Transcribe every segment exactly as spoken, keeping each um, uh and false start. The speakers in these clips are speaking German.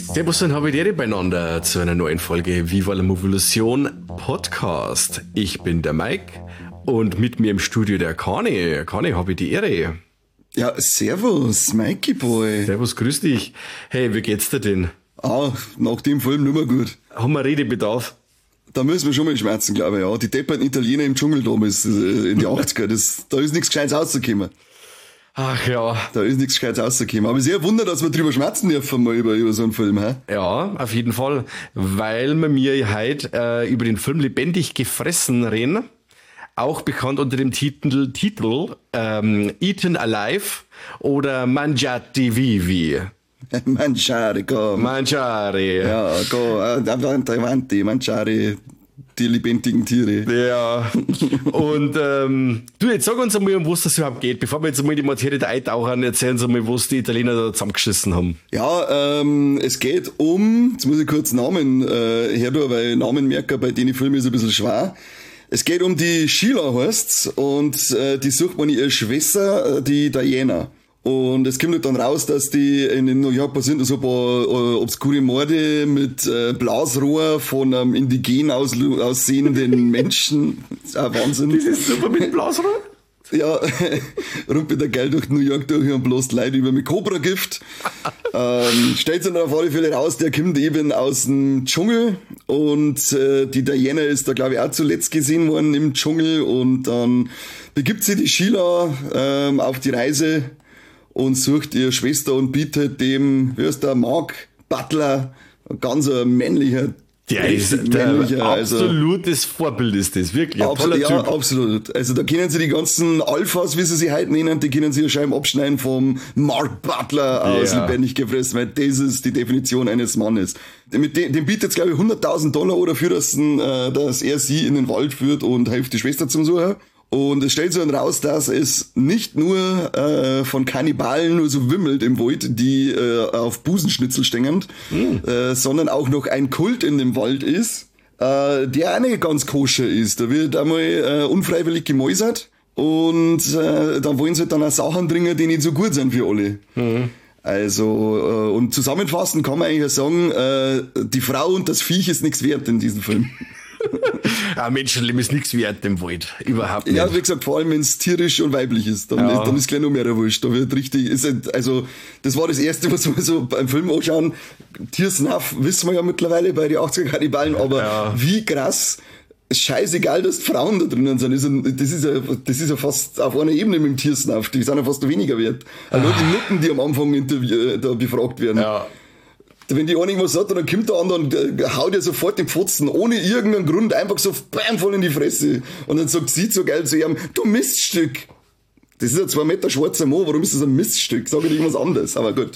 Servus und habe die beieinander zu einer neuen Folge Viva la Movolution Podcast. Ich bin der Mike und mit mir im Studio der Kani. Kani, habe ich die Ehre. Ja, servus, Mikey Boy. Servus, grüß dich. Hey, wie geht's dir denn? Ah, nach dem Film nicht mehr gut. Haben wir Redebedarf? Da müssen wir schon mal schmerzen, glaube ich, ja. Die depperten Italiener im Dschungel damals, in die achtziger, das, da ist nichts Gescheites rausgekommen. Ach ja. Da ist nichts Gescheites rausgekommen. Aber sehr wunder, dass wir drüber schmerzen dürfen mal über, über so einen Film, hä? Ja, auf jeden Fall. Weil wir mir heute äh, über den Film Lebendig gefressen reden. Auch bekannt unter dem Titel, Titel ähm, Eaten Alive oder Mangiati Vivi. Mangiare, go. Mangiare. Ja, go, avanti, avanti, mangiare die lebendigen Tiere. Ja. Und ähm, du, jetzt sag uns einmal, um was das überhaupt geht. Bevor wir jetzt einmal die Materie da eintauchen, erzählen Sie mal, was die Italiener da zusammengeschissen haben. Ja, ähm, es geht um, jetzt muss ich kurz Namen äh, herdurch, weil Namenmerker bei denen Filmen ist ein bisschen schwer. Es geht um die Sheila heißt's und äh, die sucht man ihre Schwester, die Diana. Und es kommt halt dann raus, dass die in den New York passieren so ein paar äh, obskure Morde mit äh, Blasrohr von einem indigen aus, aussehenden Menschen. Das ist auch Wahnsinn. Das ist super mit Blasrohr? Ja, rumpelt der geil durch New York durch und bloß Leute über mit Cobra-Gift. ähm, stellt sich dann auf alle Fälle raus, der kommt eben aus dem Dschungel und äh, die Diana ist da glaube ich auch zuletzt gesehen worden im Dschungel und dann begibt sie die Sheila ähm, auf die Reise und sucht ihre Schwester und bietet dem, wie heißt der, Mark Butler, ein ganz männlicher, der ist der absolutes also, Vorbild ist das, wirklich. Ein absolut, ja, typ. Absolut. Also da können sie die ganzen Alphas, wie sie sie heute nennen, die können sie ja scheinbar abschneiden vom Mark Butler aus yeah. Lebendig gefressen, weil das ist die Definition eines Mannes. Mit dem, dem bietet es glaube ich hunderttausend Dollar dafür, dass, äh, dass er sie in den Wald führt und hilft die Schwester zum Suchen. Und es stellt sich dann raus, dass es nicht nur äh, von Kannibalen nur so wimmelt im Wald, die äh, auf Busenschnitzel stehen, mm. äh, sondern auch noch ein Kult in dem Wald ist, äh, der auch nicht ganz koscher ist. Da wird einmal äh, unfreiwillig gemäusert und äh, dann wollen sie halt dann auch Sachen bringen, die nicht so gut sind für alle. Mm. Also, äh, und zusammenfassend kann man eigentlich sagen, äh, die Frau und das Viech ist nichts wert in diesem Film. Ein Menschenleben ist nichts wert im Wald. Überhaupt nicht. Ja, wie gesagt, vor allem wenn es tierisch und weiblich ist. Dann, ja. ist, dann ist gleich noch mehr erwurscht. Da wird richtig, ist halt, also, das war das Erste, was wir so beim Film anschauen. Tiersnuff wissen wir ja mittlerweile bei den achtziger Kannibalen, aber ja. wie krass, scheißegal, dass Frauen da drinnen sind. Das ist ja, das ist ja fast auf einer Ebene mit dem Tiersnuff. Die sind ja fast weniger wert. Also nur die Nutten, die am Anfang interview, da befragt werden. Ja. Wenn die eine was sagt, dann kommt der andere und äh, haut ihr sofort den Pfotzen, ohne irgendeinen Grund, einfach so bam, voll in die Fresse. Und dann sagt sie so geil zu ihm, du Miststück. Das ist ein zwei Meter schwarzer Mann, warum ist das ein Miststück? Sag ich irgendwas anderes, aber gut.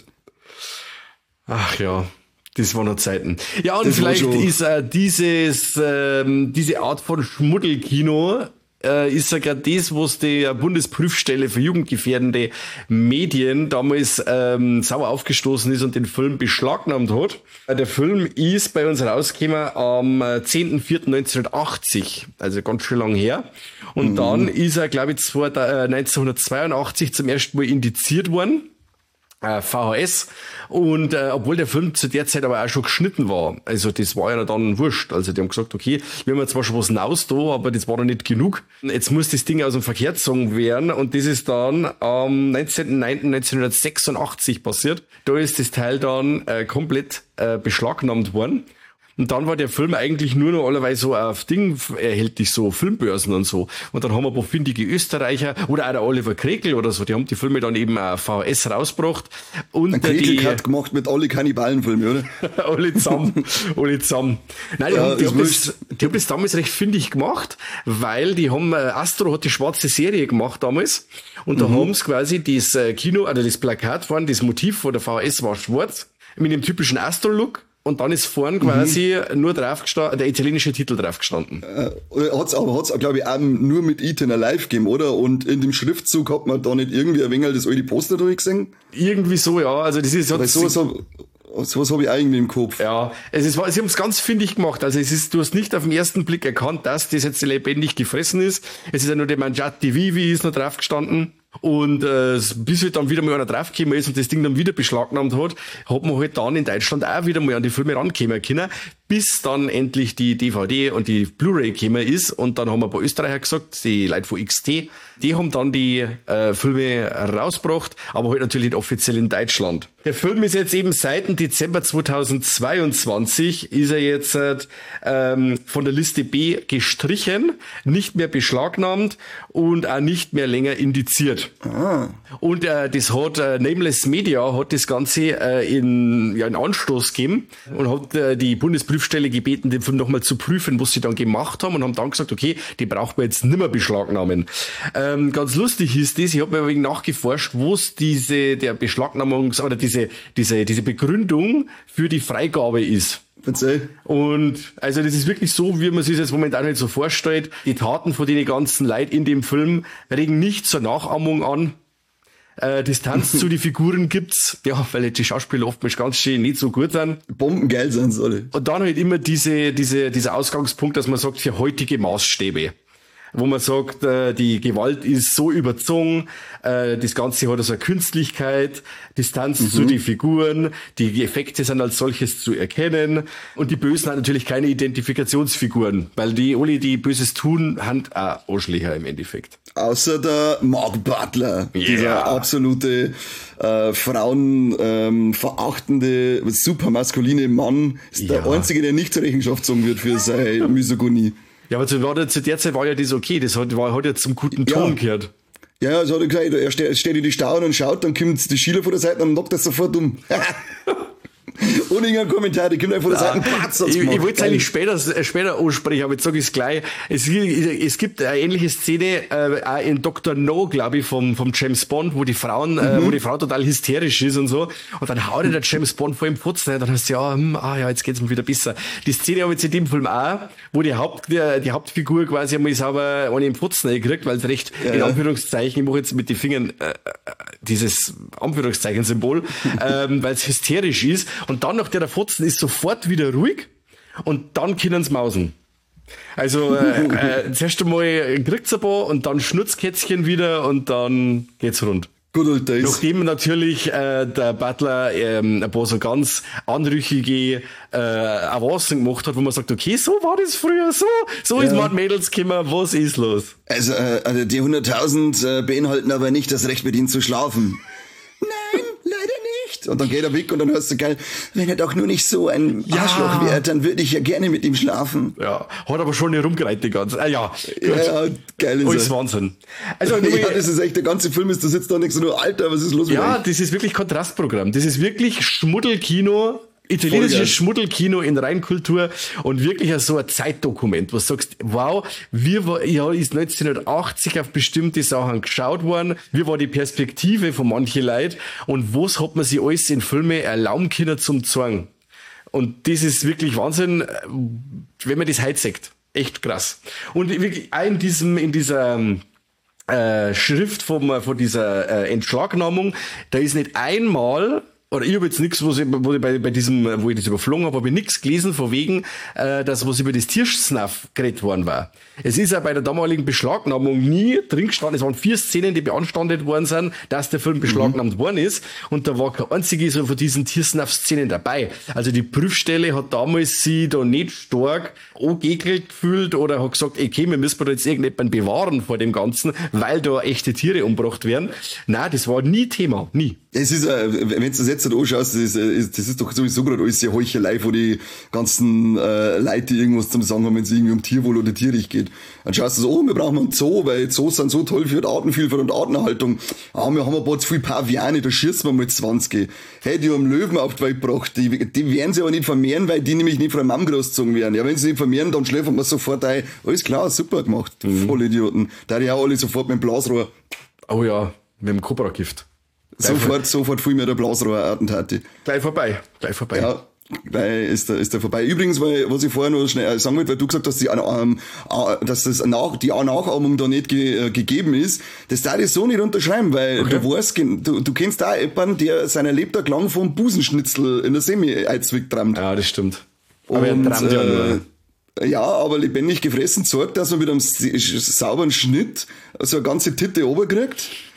Ach ja, das waren noch Zeiten. Ja, und das vielleicht ist äh, dieses, äh, diese Art von Schmuddelkino äh, ist ja gerade das, was die Bundesprüfstelle für jugendgefährdende Medien damals ähm, sauer aufgestoßen ist und den Film beschlagnahmt hat. Der Film ist bei uns rausgekommen am zehnten vierten neunzehnhundertachtzig, also ganz schön lang her. Und mhm. dann ist er, glaube ich, neunzehnhundertzweiundachtzig zum ersten Mal indiziert worden. V H S und äh, obwohl der Film zu der Zeit aber auch schon geschnitten war, also das war ja dann wurscht, also die haben gesagt, okay, wir haben ja zwar schon was hinaus da, aber das war noch nicht genug, jetzt muss das Ding aus dem Verkehr gezogen werden und das ist dann am neunzehnten neunten neunzehnhundertsechsundachtzig passiert, da ist das Teil dann äh, komplett äh, beschlagnahmt worden. Und dann war der Film eigentlich nur noch allerweise so auf Ding erhältlich, so Filmbörsen und so. Und dann haben wir ein paar findige Österreicher oder auch der Oliver Kregel oder so, die haben die Filme dann eben auf V H S rausgebracht. Und ein Kregel hat gemacht mit alle Kannibalenfilme, oder? alle zusammen, alle zusammen. Nein, die, ja, haben, die, haben das, die haben das damals recht findig gemacht, weil die haben, Astro hat die schwarze Serie gemacht damals. Und da mhm. haben sie quasi das Kino, also das Plakat vorne, das Motiv von der V H S war schwarz, mit dem typischen Astro-Look. Und dann ist vorn quasi mhm. nur drauf gestanden, der italienische Titel drauf gestanden. Äh, hat's aber, hat's, glaube ich, auch nur mit Eaten Alive gegeben, oder? Und in dem Schriftzug hat man da nicht irgendwie ein wenig das alte Poster durchgesehen? Irgendwie so, ja. Also das ist, aber sowas habe sowas hab ich auch irgendwie im Kopf. Ja. Es ist, sie haben es ganz findig gemacht. Also es ist, du hast nicht auf den ersten Blick erkannt, dass das jetzt lebendig gefressen ist. Es ist ja nur der Mangiati Vivi ist noch drauf gestanden. Und äh, bis halt dann wieder mal einer draufgekommen ist und das Ding dann wieder beschlagnahmt hat, hat man halt dann in Deutschland auch wieder mal an die Filme rankommen können, bis dann endlich die D V D und die Blu-ray gekommen ist. Und dann haben wir ein paar Österreicher gesagt, die Leute von X T, die haben dann die äh, Filme rausgebracht, aber halt natürlich nicht offiziell in Deutschland. Der Film ist jetzt eben seit dem Dezember zweitausendzweiundzwanzig ist er jetzt ähm, von der Liste B gestrichen, nicht mehr beschlagnahmt und auch nicht mehr länger indiziert. Ah. Und äh, das hat äh, Nameless Media hat das Ganze äh, in ja in Anstoß gegeben und hat äh, die Bundesprüfstelle gebeten, den Film nochmal zu prüfen, was sie dann gemacht haben, und haben dann gesagt, okay, die braucht man jetzt nicht mehr beschlagnahmen. Ähm, ganz lustig ist das, ich habe mir wegen nachgeforscht, wo es diese der Beschlagnahmungs- oder diese diese diese Begründung für die Freigabe ist. Erzähl. Und also das ist wirklich so, wie man sich das momentan nicht so vorstellt. Die Taten von den ganzen Leuten in dem Film regen nicht zur Nachahmung an. Äh, Distanz zu den Figuren gibt's, ja, weil die Schauspieler oftmals ganz schön nicht so gut sind. Bombengeil sind sie alle. Und dann halt immer diese diese dieser Ausgangspunkt, dass man sagt, für heutige Maßstäbe. Wo man sagt, äh, die Gewalt ist so überzogen, äh, das Ganze hat also eine Künstlichkeit, Distanz mhm. zu den Figuren, die Effekte sind als solches zu erkennen, und die Bösen haben natürlich keine Identifikationsfiguren, weil die alle, die Böses tun, haben auch Arschlöcher im Endeffekt. Außer der Mark Butler, yeah. dieser absolute äh, frauenverachtende, ähm, super maskuline Mann, ist ja. der Einzige, der nicht zur Rechenschaft gezogen wird für seine Misogynie. Ja, aber zu, zu der Zeit war ja das okay, das hat, war, hat ja zum guten Ton ja. gehört. Ja, ja, so hat er gesagt, er steht, steht in die Stauen und schaut, dann kommt die Schieler von der Seite und knockt das sofort um. Ohne irgendeinen Kommentar, die kommt einfach von der Seite einen Patz. Ich, ich wollte es eigentlich später, später ansprechen, aber jetzt sage ich es gleich. Es, es gibt eine ähnliche Szene, äh, auch in Doktor No, glaube ich, vom, vom James Bond, wo die Frauen, mhm. äh, wo die Frau total hysterisch ist und so. Und dann haut der James Bond vor ihm Putzen, und dann heißt es, ja, hm, ah, ja, jetzt geht's mir wieder besser. Die Szene habe ich jetzt in dem Film auch, wo die Haupt, die, die Hauptfigur quasi einmal sauber einen im Putzen gekriegt, weil es recht, ja, in Anführungszeichen, ich mache jetzt mit den Fingern, äh, dieses Anführungszeichen-Symbol, ähm, weil es hysterisch ist. Und dann nach der Fotzen ist sofort wieder ruhig und dann können sie mausen. Also äh, äh, zuerst einmal kriegt's ein paar und dann Schnurzkätzchen wieder und dann geht's rund. Good old days. Nachdem natürlich äh, der Butler ähm, ein paar so ganz anrüchige äh, Avancen gemacht hat, wo man sagt, okay, so war das früher, so so ja. ist man Mädels gekommen, was ist los? Also, äh, also die hunderttausend äh, beinhalten aber nicht das Recht, mit ihnen zu schlafen. Nein, leider nicht. Und dann geht er weg und dann hörst du geil, wenn er doch nur nicht so ein ja. Arschloch wäre, dann würde ich ja gerne mit ihm schlafen. Ja, hat aber schon nicht rumgereiht, die ganze. Ah, ja, ja, ja, geil ist Alles Wahnsinn. Also, ja, das ist echt, der ganze Film ist, du sitzt da nicht so nur, Alter, was ist los mit Ja, euch? Das ist wirklich Kontrastprogramm. Das ist wirklich Schmuddelkino. Italienisches Schmuddelkino in Reinkultur und wirklich so ein Zeitdokument, wo du sagst, wow, wie war, ja, ist neunzehnhundertachtzig auf bestimmte Sachen geschaut worden, wie war die Perspektive von manchen Leuten und was hat man sich alles in Filme erlauben können zum Zwang. Und das ist wirklich Wahnsinn, wenn man das heute sagt. Echt krass. Und wirklich auch in diesem, in dieser, äh, Schrift vom, von dieser äh, Entschlagnahmung, da ist nicht einmal, oder ich habe jetzt nichts, was ich, wo ich bei, bei diesem, wo ich das überflogen habe, habe ich nichts gelesen, von wegen, äh, dass was über das Tiersnuff geredet worden war. Es ist ja bei der damaligen Beschlagnahmung nie drin gestanden, es waren vier Szenen, die beanstandet worden sind, dass der Film beschlagnahmt mhm. worden ist, und da war kein einzige so von diesen Tiersnuff-Szenen dabei. Also die Prüfstelle hat damals sie da nicht stark angegelt gefühlt oder hat gesagt, okay, wir müssen da jetzt irgendjemanden bewahren vor dem Ganzen, weil da echte Tiere umgebracht werden. Nein, das war nie Thema, nie. Es ist, äh, wenn du das jetzt anschaust, das ist, äh, das ist doch sowieso gerade alles sehr Heuchelei von die ganzen äh, Leute, die irgendwas zum Sagen haben, wenn es irgendwie um Tierwohl oder Tierrecht geht. Dann schaust du so, oh, wir brauchen einen Zoo, weil Zoos sind so toll für die Artenvielfalt und Artenerhaltung. Ah, wir haben ein paar zu viele Paviane, da schießen wir mal zwanzig. Hey, die haben Löwen auf die Welt gebracht, die, die werden sie aber nicht vermehren, weil die nämlich nicht von einem Mann großgezogen werden. Ja, wenn sie nicht vermehren, dann schläfern wir sofort ein. Alles klar, super gemacht, mhm. Vollidioten. Da die auch alle sofort mit dem Blasrohr. Oh ja, mit dem Cobra-Gift. Sofort, sofort fühl mir der Blasrohr-Attentate. Gleich vorbei, gleich vorbei. Ja, gleich ist der, ist der vorbei. Übrigens, weil, was ich vorher noch schnell sagen wollte, weil du gesagt hast, die, ähm, dass das nach, die Nachahmung da nicht ge, äh, gegeben ist, das darf ich so nicht unterschreiben, weil okay. du weißt, du, du kennst da jemanden, der sein Lebtag lang vom Busenschnitzel in der Semi-Eizwick trammt. Ja, das stimmt. Aber und, er trammt ja nur. Ja, aber lebendig gefressen zeigt, dass man mit einem sauberen Schnitt so eine ganze Titte runterkriegt.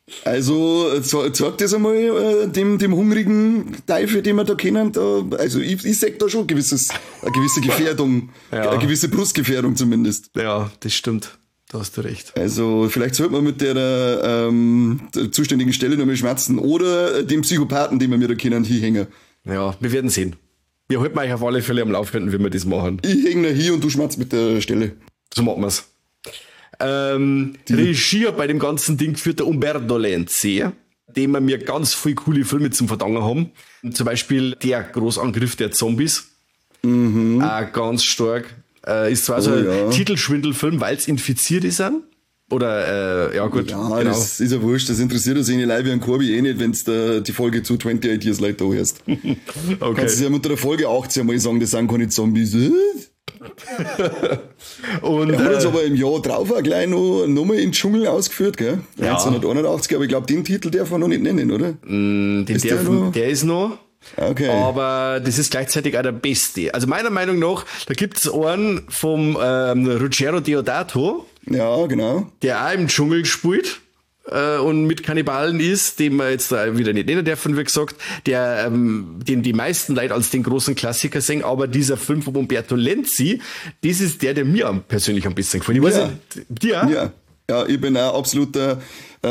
Also zeig das einmal äh, dem, dem hungrigen Teufel, den wir da kennen. Da, also ich, ich sehe da schon gewisses, eine gewisse Gefährdung, ja. Eine gewisse Brustgefährdung zumindest. Ja, das stimmt. Da hast du recht. Also vielleicht sollte man mit der, ähm, der zuständigen Stelle nochmal schmerzen oder dem Psychopathen, den wir mir da kennen, hier hängen. Ja, wir werden sehen. Wir halten euch auf alle Fälle am Laufenden, wie wir das machen. Ich hänge hier und du schmerzt mit der Stelle. So machen wir's. Ähm, Regie bei dem ganzen Ding führt der Umberto Lenzi, dem wir mir ganz viele coole Filme zum Verdanken haben. Zum Beispiel Der Großangriff der Zombies. Mhm. Auch ganz stark. Äh, ist zwar oh, so ein ja. Titelschwindelfilm, weil es infiziert ist. Oder, äh, ja gut. Ja, genau. Das ist ja wurscht. Das interessiert uns eine Leibe an Corby eh nicht, wenn du die Folge zu achtundzwanzig Years Later hörst. Okay. Kannst du ja mit der Folge achtzehn mal sagen, das sind keine Zombies. Und er hat uns äh, aber im Jahr drauf auch gleich noch, noch mal in den Dschungel ausgeführt, gell? Ja. neunzehnhunderteinundachtzig, aber ich glaube, den Titel darf man noch nicht nennen, oder? Mm, den ist der, der, noch? der ist noch. Okay. Aber das ist gleichzeitig auch der beste. Also meiner Meinung nach, da gibt's einen vom ähm, Ruggero Deodato. Ja, genau. Der auch im Dschungel spielt. Und mit Kannibalen ist, den man jetzt da wieder nicht nennen dürfen, wie gesagt, der, ähm, den die meisten Leute als den großen Klassiker sehen, aber dieser Film von Umberto Lenzi, das ist der, der mir persönlich ein bisschen gefällt. Ich weiß ja. nicht, dir auch? Ja. Ja, ich bin auch absoluter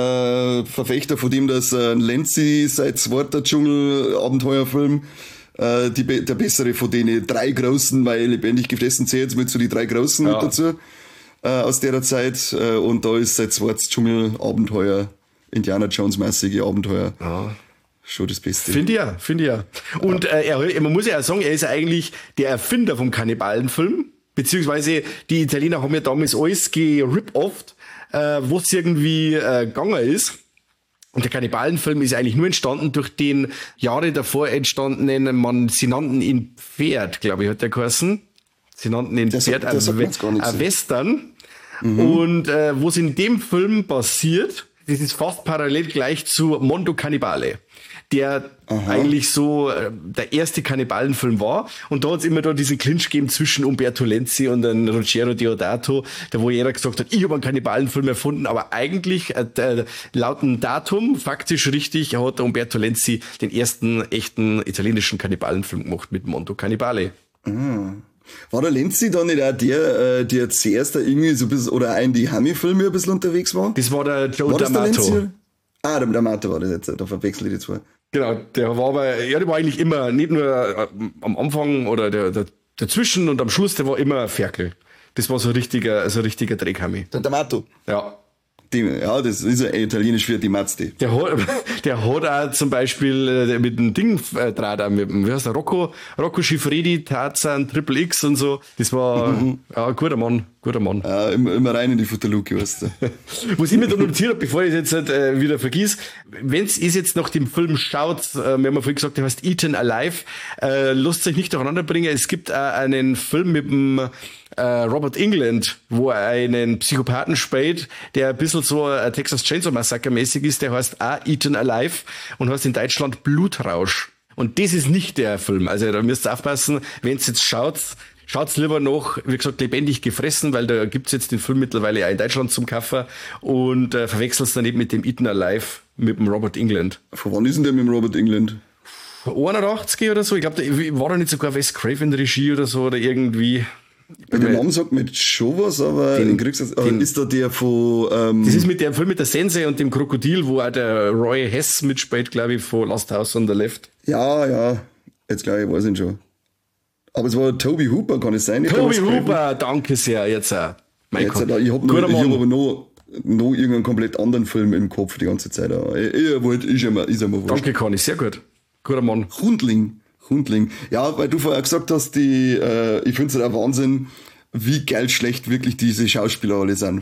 äh, Verfechter von dem, dass äh, Lenzi seit zweiter Dschungel-Abenteuerfilm äh, die, der bessere von denen drei großen, weil lebendig gefressen zählt mit so die drei großen ja. mit dazu. Äh, aus der Zeit äh, und da ist seit zweites Dschungel-Abenteuer, Indiana Jones-mäßige Abenteuer. Ja. Schon das Beste. Finde ich ja, finde ich ja. Und äh, er, man muss ja auch sagen, er ist eigentlich der Erfinder vom Kannibalenfilm, beziehungsweise die Italiener haben ja damals alles gerip-offt, äh, was irgendwie äh, gegangen ist. Und der Kannibalenfilm ist eigentlich nur entstanden durch den Jahre davor entstandenen, man, sie nannten ihn Pferd, glaube ich, hat der geheißen. Sie nannten den das Pferd ein, so. ein Western. Mhm. Und äh, was in dem Film passiert, das ist fast parallel gleich zu Mondo Cannibale, der Aha. eigentlich so äh, der erste Kannibalenfilm war. Und da hat es immer da diesen Clinch gegeben zwischen Umberto Lenzi und dann Ruggero Deodato, da wo jeder gesagt hat, ich habe einen Kannibalenfilm erfunden, aber eigentlich äh, der, laut dem Datum, faktisch richtig, hat Umberto Lenzi den ersten echten italienischen Kannibalenfilm gemacht mit Mondo Cannibale. Mhm. War der Lenzi da nicht auch der, der zuerst da irgendwie so ein bisschen, oder auch in die Hammy-Filme ein bisschen unterwegs war? Das war der Joe war D'Amato. Der ah, der D'Amato war das jetzt, da verwechsel ich die zwei. Genau, der war aber, ja, der war eigentlich immer, nicht nur am Anfang oder der, der, dazwischen und am Schluss, der war immer Ferkel. Das war so ein richtiger, so ein richtiger Dreckhammy. Der D'Amato? Ja. Die, ja, das ist ja italienisch für die Mazzi. Der hat, der hat auch zum Beispiel äh, mit dem Ding äh, draht, auch mit dem, wie heißt der, Rocco, Rocco Schifredi, Tarzan, Triple X und so. Das war, mhm. ja, ein guter Mann, guter Mann. Ja, immer, immer rein in die Futterluke, weißt du. Was ich mir da notiert habe, bevor ich es jetzt äh, wieder vergiss, wenn's ist jetzt nach dem Film schaut, äh, wir haben ja vorhin gesagt, der heißt Eaten Alive, äh, lasst euch nicht durcheinander bringen. Es gibt äh, einen Film mit dem Robert Englund, wo er einen Psychopathen spielt, der ein bisschen so ein Texas Chainsaw Massacre mäßig ist, der heißt auch Eaten Alive und heißt in Deutschland Blutrausch. Und das ist nicht der Film. Also da müsst ihr aufpassen, wenn ihr jetzt schaut, schaut's lieber noch, wie gesagt, lebendig gefressen, weil da gibt's jetzt den Film mittlerweile auch in Deutschland zum Kaufen und äh, verwechselt's dann eben mit dem Eaten Alive mit dem Robert Englund. Von wann ist denn der mit dem Robert Englund? einundachtzig oder so. Ich glaube, war da nicht sogar Wes Craven Regie oder so oder irgendwie. Bei dem Namen sagt mir schon was, aber den, den, den, ist da der von... Ähm das ist mit dem Film mit der Sense und dem Krokodil, wo auch der Roy Hess mitspielt, glaube ich, von Last House on the Left. Ja, ja, jetzt glaube ich, weiß ich schon. Aber es war Toby Hooper, kann es sein? Toby Hooper, danke sehr, jetzt auch. Mein jetzt Gott. Ich habe hab aber noch, noch irgendeinen komplett anderen Film im Kopf die ganze Zeit. Er wollte, ist ja mal wurscht. Danke, Conny, sehr gut. Guter Mann. Hundling. Hundling. Ja, weil du vorher gesagt hast, die, äh, ich finde es halt auch Wahnsinn, wie geil schlecht wirklich diese Schauspieler alle sind.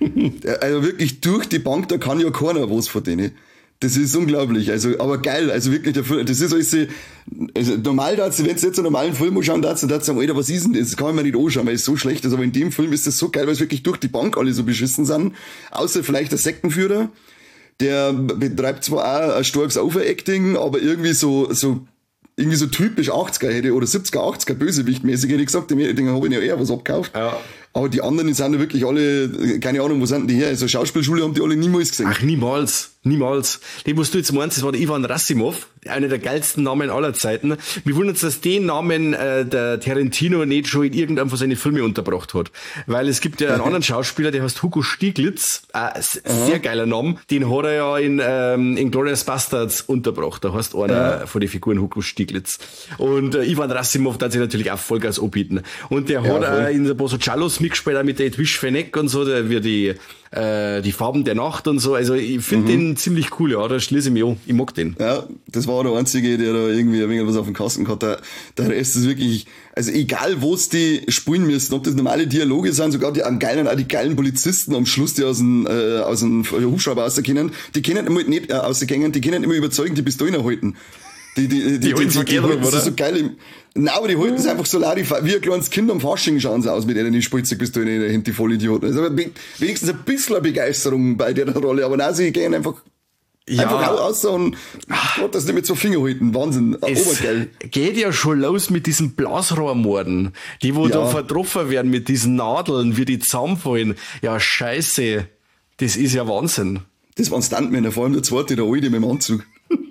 Also wirklich durch die Bank, da kann ja keiner was von denen. Das ist unglaublich, also, aber geil, also wirklich, der Film, das ist alles, also normal, wenn du jetzt einen normalen Film anschauen darfst, dann darfst du sagen, Alter, was ist denn das? Das kann man nicht anschauen, weil es so schlecht ist, aber in dem Film ist das so geil, weil es wirklich durch die Bank alle so beschissen sind, außer vielleicht der Sektenführer, der betreibt zwar auch ein starkes Overacting, aber irgendwie so, so, irgendwie so typisch achtziger hätte oder siebziger, achtziger Bösewicht-mäßig hätte ich gesagt, den, den habe ich ja eher was abgekauft. Ja. Aber die anderen, die sind ja wirklich alle, keine Ahnung, wo sind die her? Also Schauspielschule haben die alle niemals gesehen. Ach, niemals. Niemals. Den, was du jetzt meinst, das war der Ivan Rassimov, einer der geilsten Namen aller Zeiten. Wir wundern uns, dass den Namen äh, der Tarantino nicht schon in irgendeinem von seinen Filmen unterbracht hat. Weil es gibt ja einen anderen Schauspieler, der heißt Hugo Stieglitz, äh, sehr geiler Name, den hat er ja in, ähm, in Glorious Bastards unterbracht. Da heißt einer ja. von den Figuren Hugo Stieglitz. Und äh, Ivan Rassimov hat sich natürlich auch Vollgas anbieten. Und der ja, hat äh, in der Bosso Chalos mitgespielt, auch mit der Edwige Fenech und so, der wird die äh, die Farben der Nacht und so. Also ich finde mhm. den ziemlich cool, ja, da schließe ich mich an. Ich mag den. Ja, das war der Einzige, der da irgendwie ein wenig was auf dem Kasten hat. Der, der Rest ist wirklich, also egal wo es die spielen müssen, ob das normale Dialoge sind, sogar die am geilen, auch die geilen Polizisten am Schluss, die aus dem, äh, aus dem Hubschrauber rauskennen, die können immer nicht äh, rausgehen, die können immer überzeugen, die Pistolen halten. Die, die, die, die, die, die, die, die halten das so geil. Nein, aber die halten es einfach so laut, wie ein kleines Kind am Fasching schauen sie aus mit denen, die Spielzeugpistolen in der Hand, die Vollidioten. Also wenigstens ein bisschen Begeisterung bei der Rolle, aber nein, sie gehen einfach, ja. einfach raus und Gott, das nicht mit so Finger halten. Wahnsinn, obergeil. Geht ja schon los mit diesen Blasrohrmorden, die wo ja. da vertroffen werden mit diesen Nadeln, wie die zusammenfallen. Ja, scheiße, das ist ja Wahnsinn. Das waren Stuntmänner, vor allem der zweite, der alte mit dem Anzug.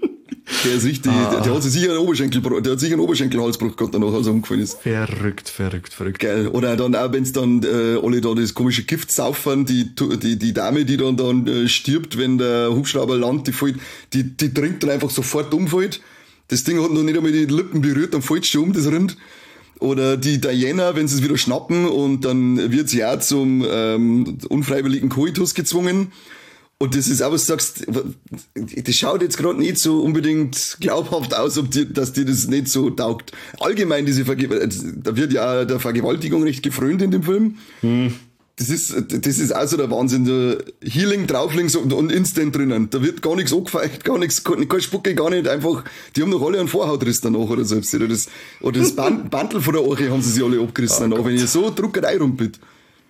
Der ist richtig, ah. der, der hat sich sicher einen Oberschenkel, der hat sicher einen Oberschenkelhalsbruch gehabt danach, als er umgefallen ist. Verrückt, verrückt, verrückt. Geil. Oder dann auch, wenn's dann, äh, alle da das komische Gift saufen, die, die, die Dame, die dann, dann, äh, stirbt, wenn der Hubschrauber landet, die fällt, die, die trinkt dann einfach sofort umfällt. Das Ding hat noch nicht einmal die Lippen berührt, dann fällt schon um, das Rind. Oder die Diana, wenn sie es wieder schnappen und dann wird sie auch zum, ähm, unfreiwilligen Koitus gezwungen. Und das ist auch, was du sagst, das schaut jetzt gerade nicht so unbedingt glaubhaft aus, ob dir, dass dir das nicht so taugt. Allgemein diese Vergewaltigung, da wird ja der Vergewaltigung recht gefrönt in dem Film. Hm. Das ist, das ist auch so der Wahnsinn. Der Healing, Draufling und Instant drinnen. Da wird gar nichts angefeicht, gar nichts, kein Spucke, gar nicht einfach, die haben noch alle einen Vorhautriss danach oder selbst. Oder das, oder das Band, Bandel von der Oche haben sie sich alle abgerissen oh danach, wenn ihr so Druckerei rumpelt.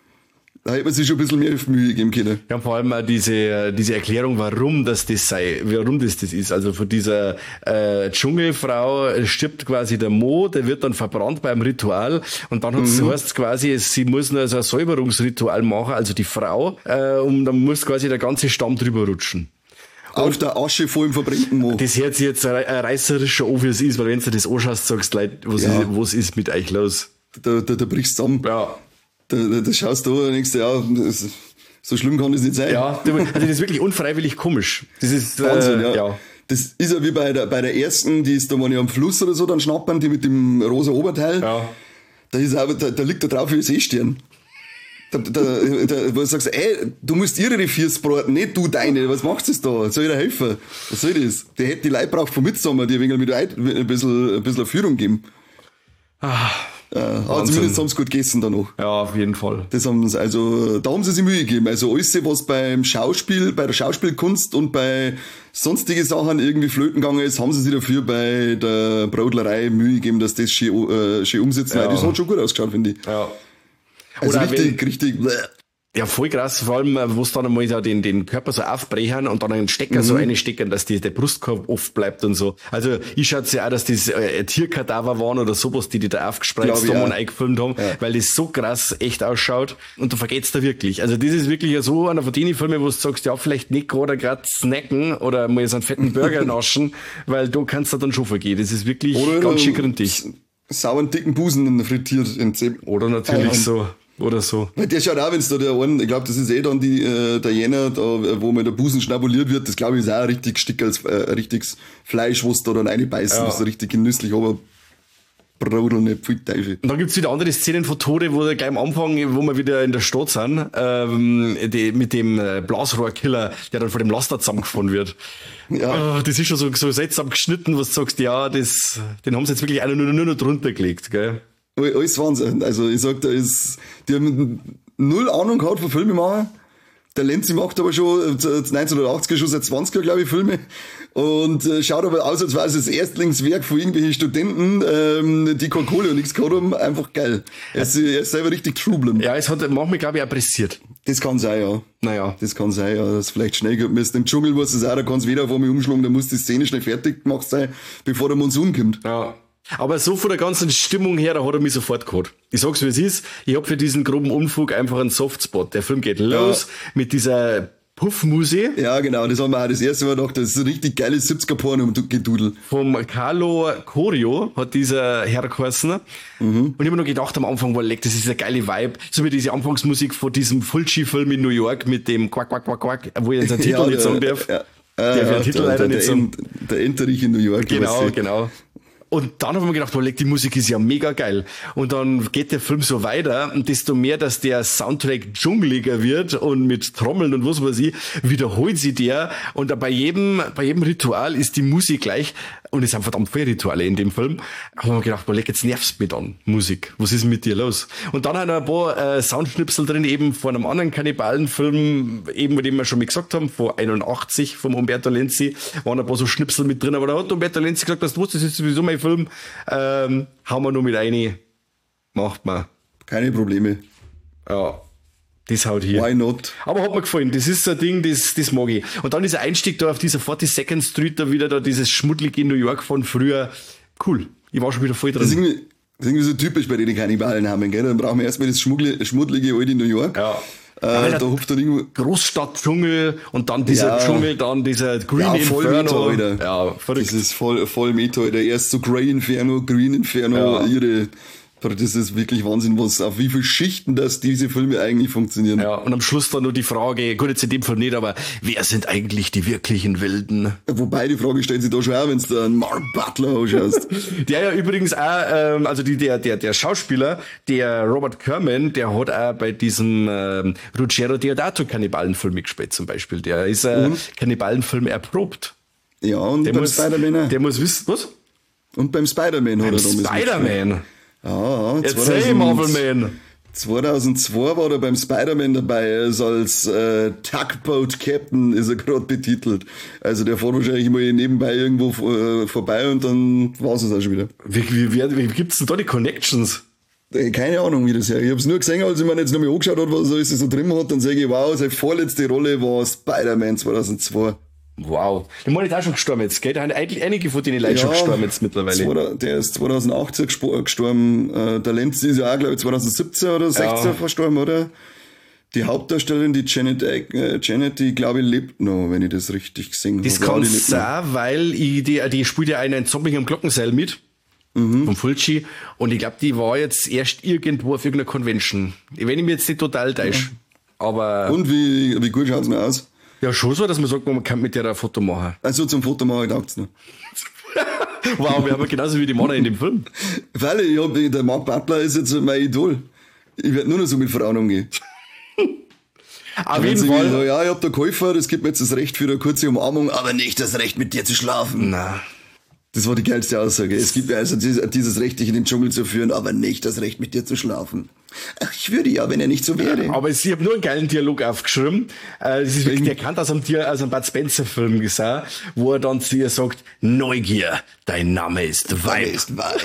Da hätte man sich schon ein bisschen mehr Mühe geben können. Ja, vor allem auch diese, diese Erklärung, warum das das sei, warum das das ist. Also von dieser äh, Dschungelfrau stirbt quasi der Mo, der wird dann verbrannt beim Ritual und dann mhm. heißt es quasi, sie muss nur so ein Säuberungsritual machen, also die Frau, äh, und dann muss quasi der ganze Stamm drüber rutschen. Auf und der Asche vor dem verbrennten Mo. Das hört sich jetzt ein reißerischer an, wie es ist, weil wenn du das anschaust, sagst du, Leute, was, ja. ist, was ist mit euch los? Da, da, da brichst du zusammen. Ja. Da, da, da schaust du und denkst, ja, das, so schlimm kann das nicht sein. Ja, also das ist wirklich unfreiwillig komisch. Das ist Wahnsinn, äh, ja. ja. Das ist ja wie bei der, bei der ersten, die ist da mal am Fluss oder so, dann schnappern die mit dem rosa Oberteil. Ja. Da ist auch, da, da liegt da drauf wie ein Seestern. Da, da, da, wo du sagst, ey, du musst ihre Reviers braten, nicht du deine, was machst du da? Soll ich dir helfen? Was soll das? Der hätte die Leute braucht von Midsommar, die ein wenig mit ein bisschen, ein bisschen Führung geben. Ah. Äh, aber zumindest haben sie gut gegessen da noch. Ja, auf jeden Fall. Das haben sie, also, da haben sie sich Mühe gegeben. Also alles, was beim Schauspiel, bei der Schauspielkunst und bei sonstige Sachen irgendwie flöten gegangen ist, haben sie sich dafür bei der Brodlerei Mühe gegeben, dass das schön, äh, schön umsetzen. Ja. Das hat schon gut ausgeschaut, finde ich. Ja. Also Oder richtig, wenn, richtig, bleh. Ja, voll krass, vor allem, wo es dann einmal so den, den Körper so aufbrechen und dann einen Stecker mhm. so reinstecken, dass die, der Brustkorb oft bleibt und so. Also, ich schätze ja auch, dass das äh, Tierkadaver waren oder sowas, die die da aufgespreizt haben und eingefilmt haben, ja. weil das so krass echt ausschaut und du vergeht's da wirklich. Also, das ist wirklich so einer von den Filmen, wo du sagst, ja, vielleicht nicht gerade gerade snacken oder mal so einen fetten Burger naschen, weil du kannst da dann schon vergehen. Das ist wirklich oder ganz schön gründlich. Sauren dicken Busen frittiert in Zäh. Oder natürlich ja, so. Oder so. Weil der schaut auch, wenn's da der einen, ich glaube, das ist eh dann die, äh, der Jänner, da, wo mal der Busen schnabuliert wird, das glaube ich ist auch ein richtig Stück als, äh, ein richtiges Fleisch, was da dann reinbeißen, ja. Das ist so richtig genüsslich, aber Brodel nicht viel Teufel. Und dann gibt's wieder andere Szenen von Tode, wo gleich am Anfang, wo wir wieder in der Stadt sind, ähm, die, mit dem Blasrohrkiller, der dann vor dem Laster zusammengefahren wird. Ja. Oh, das ist schon so, so seltsam geschnitten, was du sagst, ja, das, den haben sie jetzt wirklich einer nur, nur noch drunter gelegt, gell? Alles Wahnsinn. Also ich sag, da ist, die haben null Ahnung gehabt von Filme machen. Der Lenzi macht aber schon neunzehnhundertachtziger, schon seit zwanziger, glaube ich, Filme. Und äh, schaut aber aus, als wäre es das Erstlingswerk von irgendwelchen Studenten, ähm, die keine Kohle und nichts gehabt haben. Einfach geil. Er ist, er ist selber richtig Trublem. Ja, es hat manchmal, glaube ich, auch pressiert. Das kann sein, ja. Naja. Das kann sein, ja. Das vielleicht schnell geht. Im Dschungel war es auch, da kann es wieder auf einmal umschlagen, da muss die Szene schnell fertig gemacht sein, bevor der Monsun kommt. Ja. Aber so von der ganzen Stimmung her, da hat er mich sofort gehabt. Ich sag's, wie es ist. Ich hab für diesen groben Unfug einfach einen Softspot. Der Film geht los ja. mit dieser Puffmusik. Ja, genau, das haben wir auch das erste Mal gedacht, das ist ein richtig geiles siebziger-Porno-Gedudel. Vom Carlo Corio hat dieser Herr geheißen. Mhm. Und ich hab mir noch gedacht am Anfang, war leck, das ist eine geile Vibe. So wie diese Anfangsmusik von diesem Fulci-Film in New York mit dem Quack, Quack, Quack, Quack, wo ich jetzt einen Titel ja, nicht sagen darf. Ja, ja, der ja, Titel der, leider der, nicht sagen. Der Enterich in New York. Genau, genau. Und dann haben wir gedacht, oh, leck, die Musik ist ja mega geil. Und dann geht der Film so weiter und desto mehr, dass der Soundtrack dschungeliger wird und mit Trommeln und was weiß ich, wiederholt sie der. Und bei jedem, bei jedem Ritual ist die Musik gleich. Und es sind verdammt viele Rituale in dem Film. Da haben wir gedacht, oh, leck, jetzt nervst mich an, Musik. Was ist mit dir los? Und dann haben wir ein paar äh, Soundschnipsel drin, eben von einem anderen Kannibalenfilm, eben mit dem wir schon mal gesagt haben, von einundachtzig, vom Umberto Lenzi, waren ein paar so Schnipsel mit drin. Aber da hat Umberto Lenzi gesagt, das das ist sowieso mein Film, ähm, hauen wir nur mit rein, macht man. Keine Probleme. Ja, das haut hier. Why not? Aber hat mir gefallen, das ist so ein Ding, das, das mag ich. Und dann dieser Einstieg da auf dieser forty-second Street, da wieder da dieses schmuddlige in New York von früher, cool. Ich war schon wieder voll drin. Das ist irgendwie, das ist irgendwie so typisch bei den Kannibalen haben, gell? Dann brauchen wir erstmal das schmuddlige, schmuddlige alte New York. Ja. Äh, ja, da hupft dann irgendwo Großstadt-Dschungel und dann dieser ja. Dschungel, dann dieser Green ja, voll Inferno. Meta, Alter. Ja, verrückt. Das ist voll, voll Meta, Alter. Erst so Grey Inferno, Green Inferno, Ja. ihre, das ist wirklich Wahnsinn, was, auf wie viele Schichten das diese Filme eigentlich funktionieren. Ja, und am Schluss dann nur die Frage, gut, jetzt in dem Fall nicht, aber wer sind eigentlich die wirklichen Wilden? Wobei die Frage stellt sich da schon auch, wenn du da einen Mark Butler anschaust. Der ja übrigens auch, ähm, also die, der, der, der Schauspieler, der Robert Kerman, der hat auch bei diesem ähm, Ruggero Deodato Kannibalenfilm mitgespielt zum Beispiel. Der ist äh, Mhm. Kannibalenfilm erprobt. Ja, und Der beim muss, Spider-Man. der muss wissen, was? Und beim Spider-Man hat Beim er da mitgespielt. Spider-Man. Ja, Erzähl, Marvel-Man. zweitausendzwei war er beim Spider-Man dabei. Er ist als äh, Tugboat Captain ist er gerade betitelt. Also der fährt wahrscheinlich mal nebenbei irgendwo äh, vorbei und dann war's es auch schon wieder. Wie, wie, wie, wie gibt's denn da die Connections? Äh, Keine Ahnung, wie das her. Ich hab's nur gesehen, als ich mir jetzt nochmal angeschaut habe, was er alles so drin hat, dann sage ich, wow, seine vorletzte Rolle war Spider-Man zweitausendzwei. Wow. Der Mann ist auch schon gestorben jetzt, gell? Da haben eigentlich einige von denen Leuten schon gestorben jetzt mittlerweile. zweitausend Der ist zweitausendachtzehn gespo- gestorben. Äh, Der Lenz ist ja auch, glaube ich, zweitausendsiebzehn oder sechzehn Ja. verstorben, oder? Die Hauptdarstellerin, die Janet, äh, Janet, die glaube ich lebt noch, wenn ich das richtig gesehen habe. Das Ja, kann die lebt noch. sein, weil ich, die, die spielt ja einen Zombie am Glockenseil mit. Mhm. Vom Fulci. Und ich glaube, die war jetzt erst irgendwo auf irgendeiner Convention. Wenn ich mir jetzt nicht total täusche. Aber. Und wie, wie gut schaut's noch aus? Ja, schon so, dass man sagt, man kann mit der ein Foto machen. Also zum Foto machen taugt's noch. Wow, wir haben ja genauso wie die Männer in dem Film. Weil ich hab, der Mark Butler ist jetzt mein Idol. Ich werde nur noch so mit Frauen umgehen. Auf Wenn jeden sie Fall. so, ja, ich hab da Käufer, das gibt mir jetzt das Recht für eine kurze Umarmung, aber nicht das Recht mit dir zu schlafen. Na. Das war die geilste Aussage. Es gibt mir also dieses, dieses Recht, dich in den Dschungel zu führen, aber nicht das Recht, mit dir zu schlafen. Ach, ich würde ja, wenn er nicht so wäre. Aber ich habe nur einen geilen Dialog aufgeschrieben. Äh, Das ist wirklich der Kant aus einem, Dia- aus einem Bud Spencer-Film gesagt, wo er dann zu ihr sagt, Neugier, dein Name ist Weib. Ist Weib.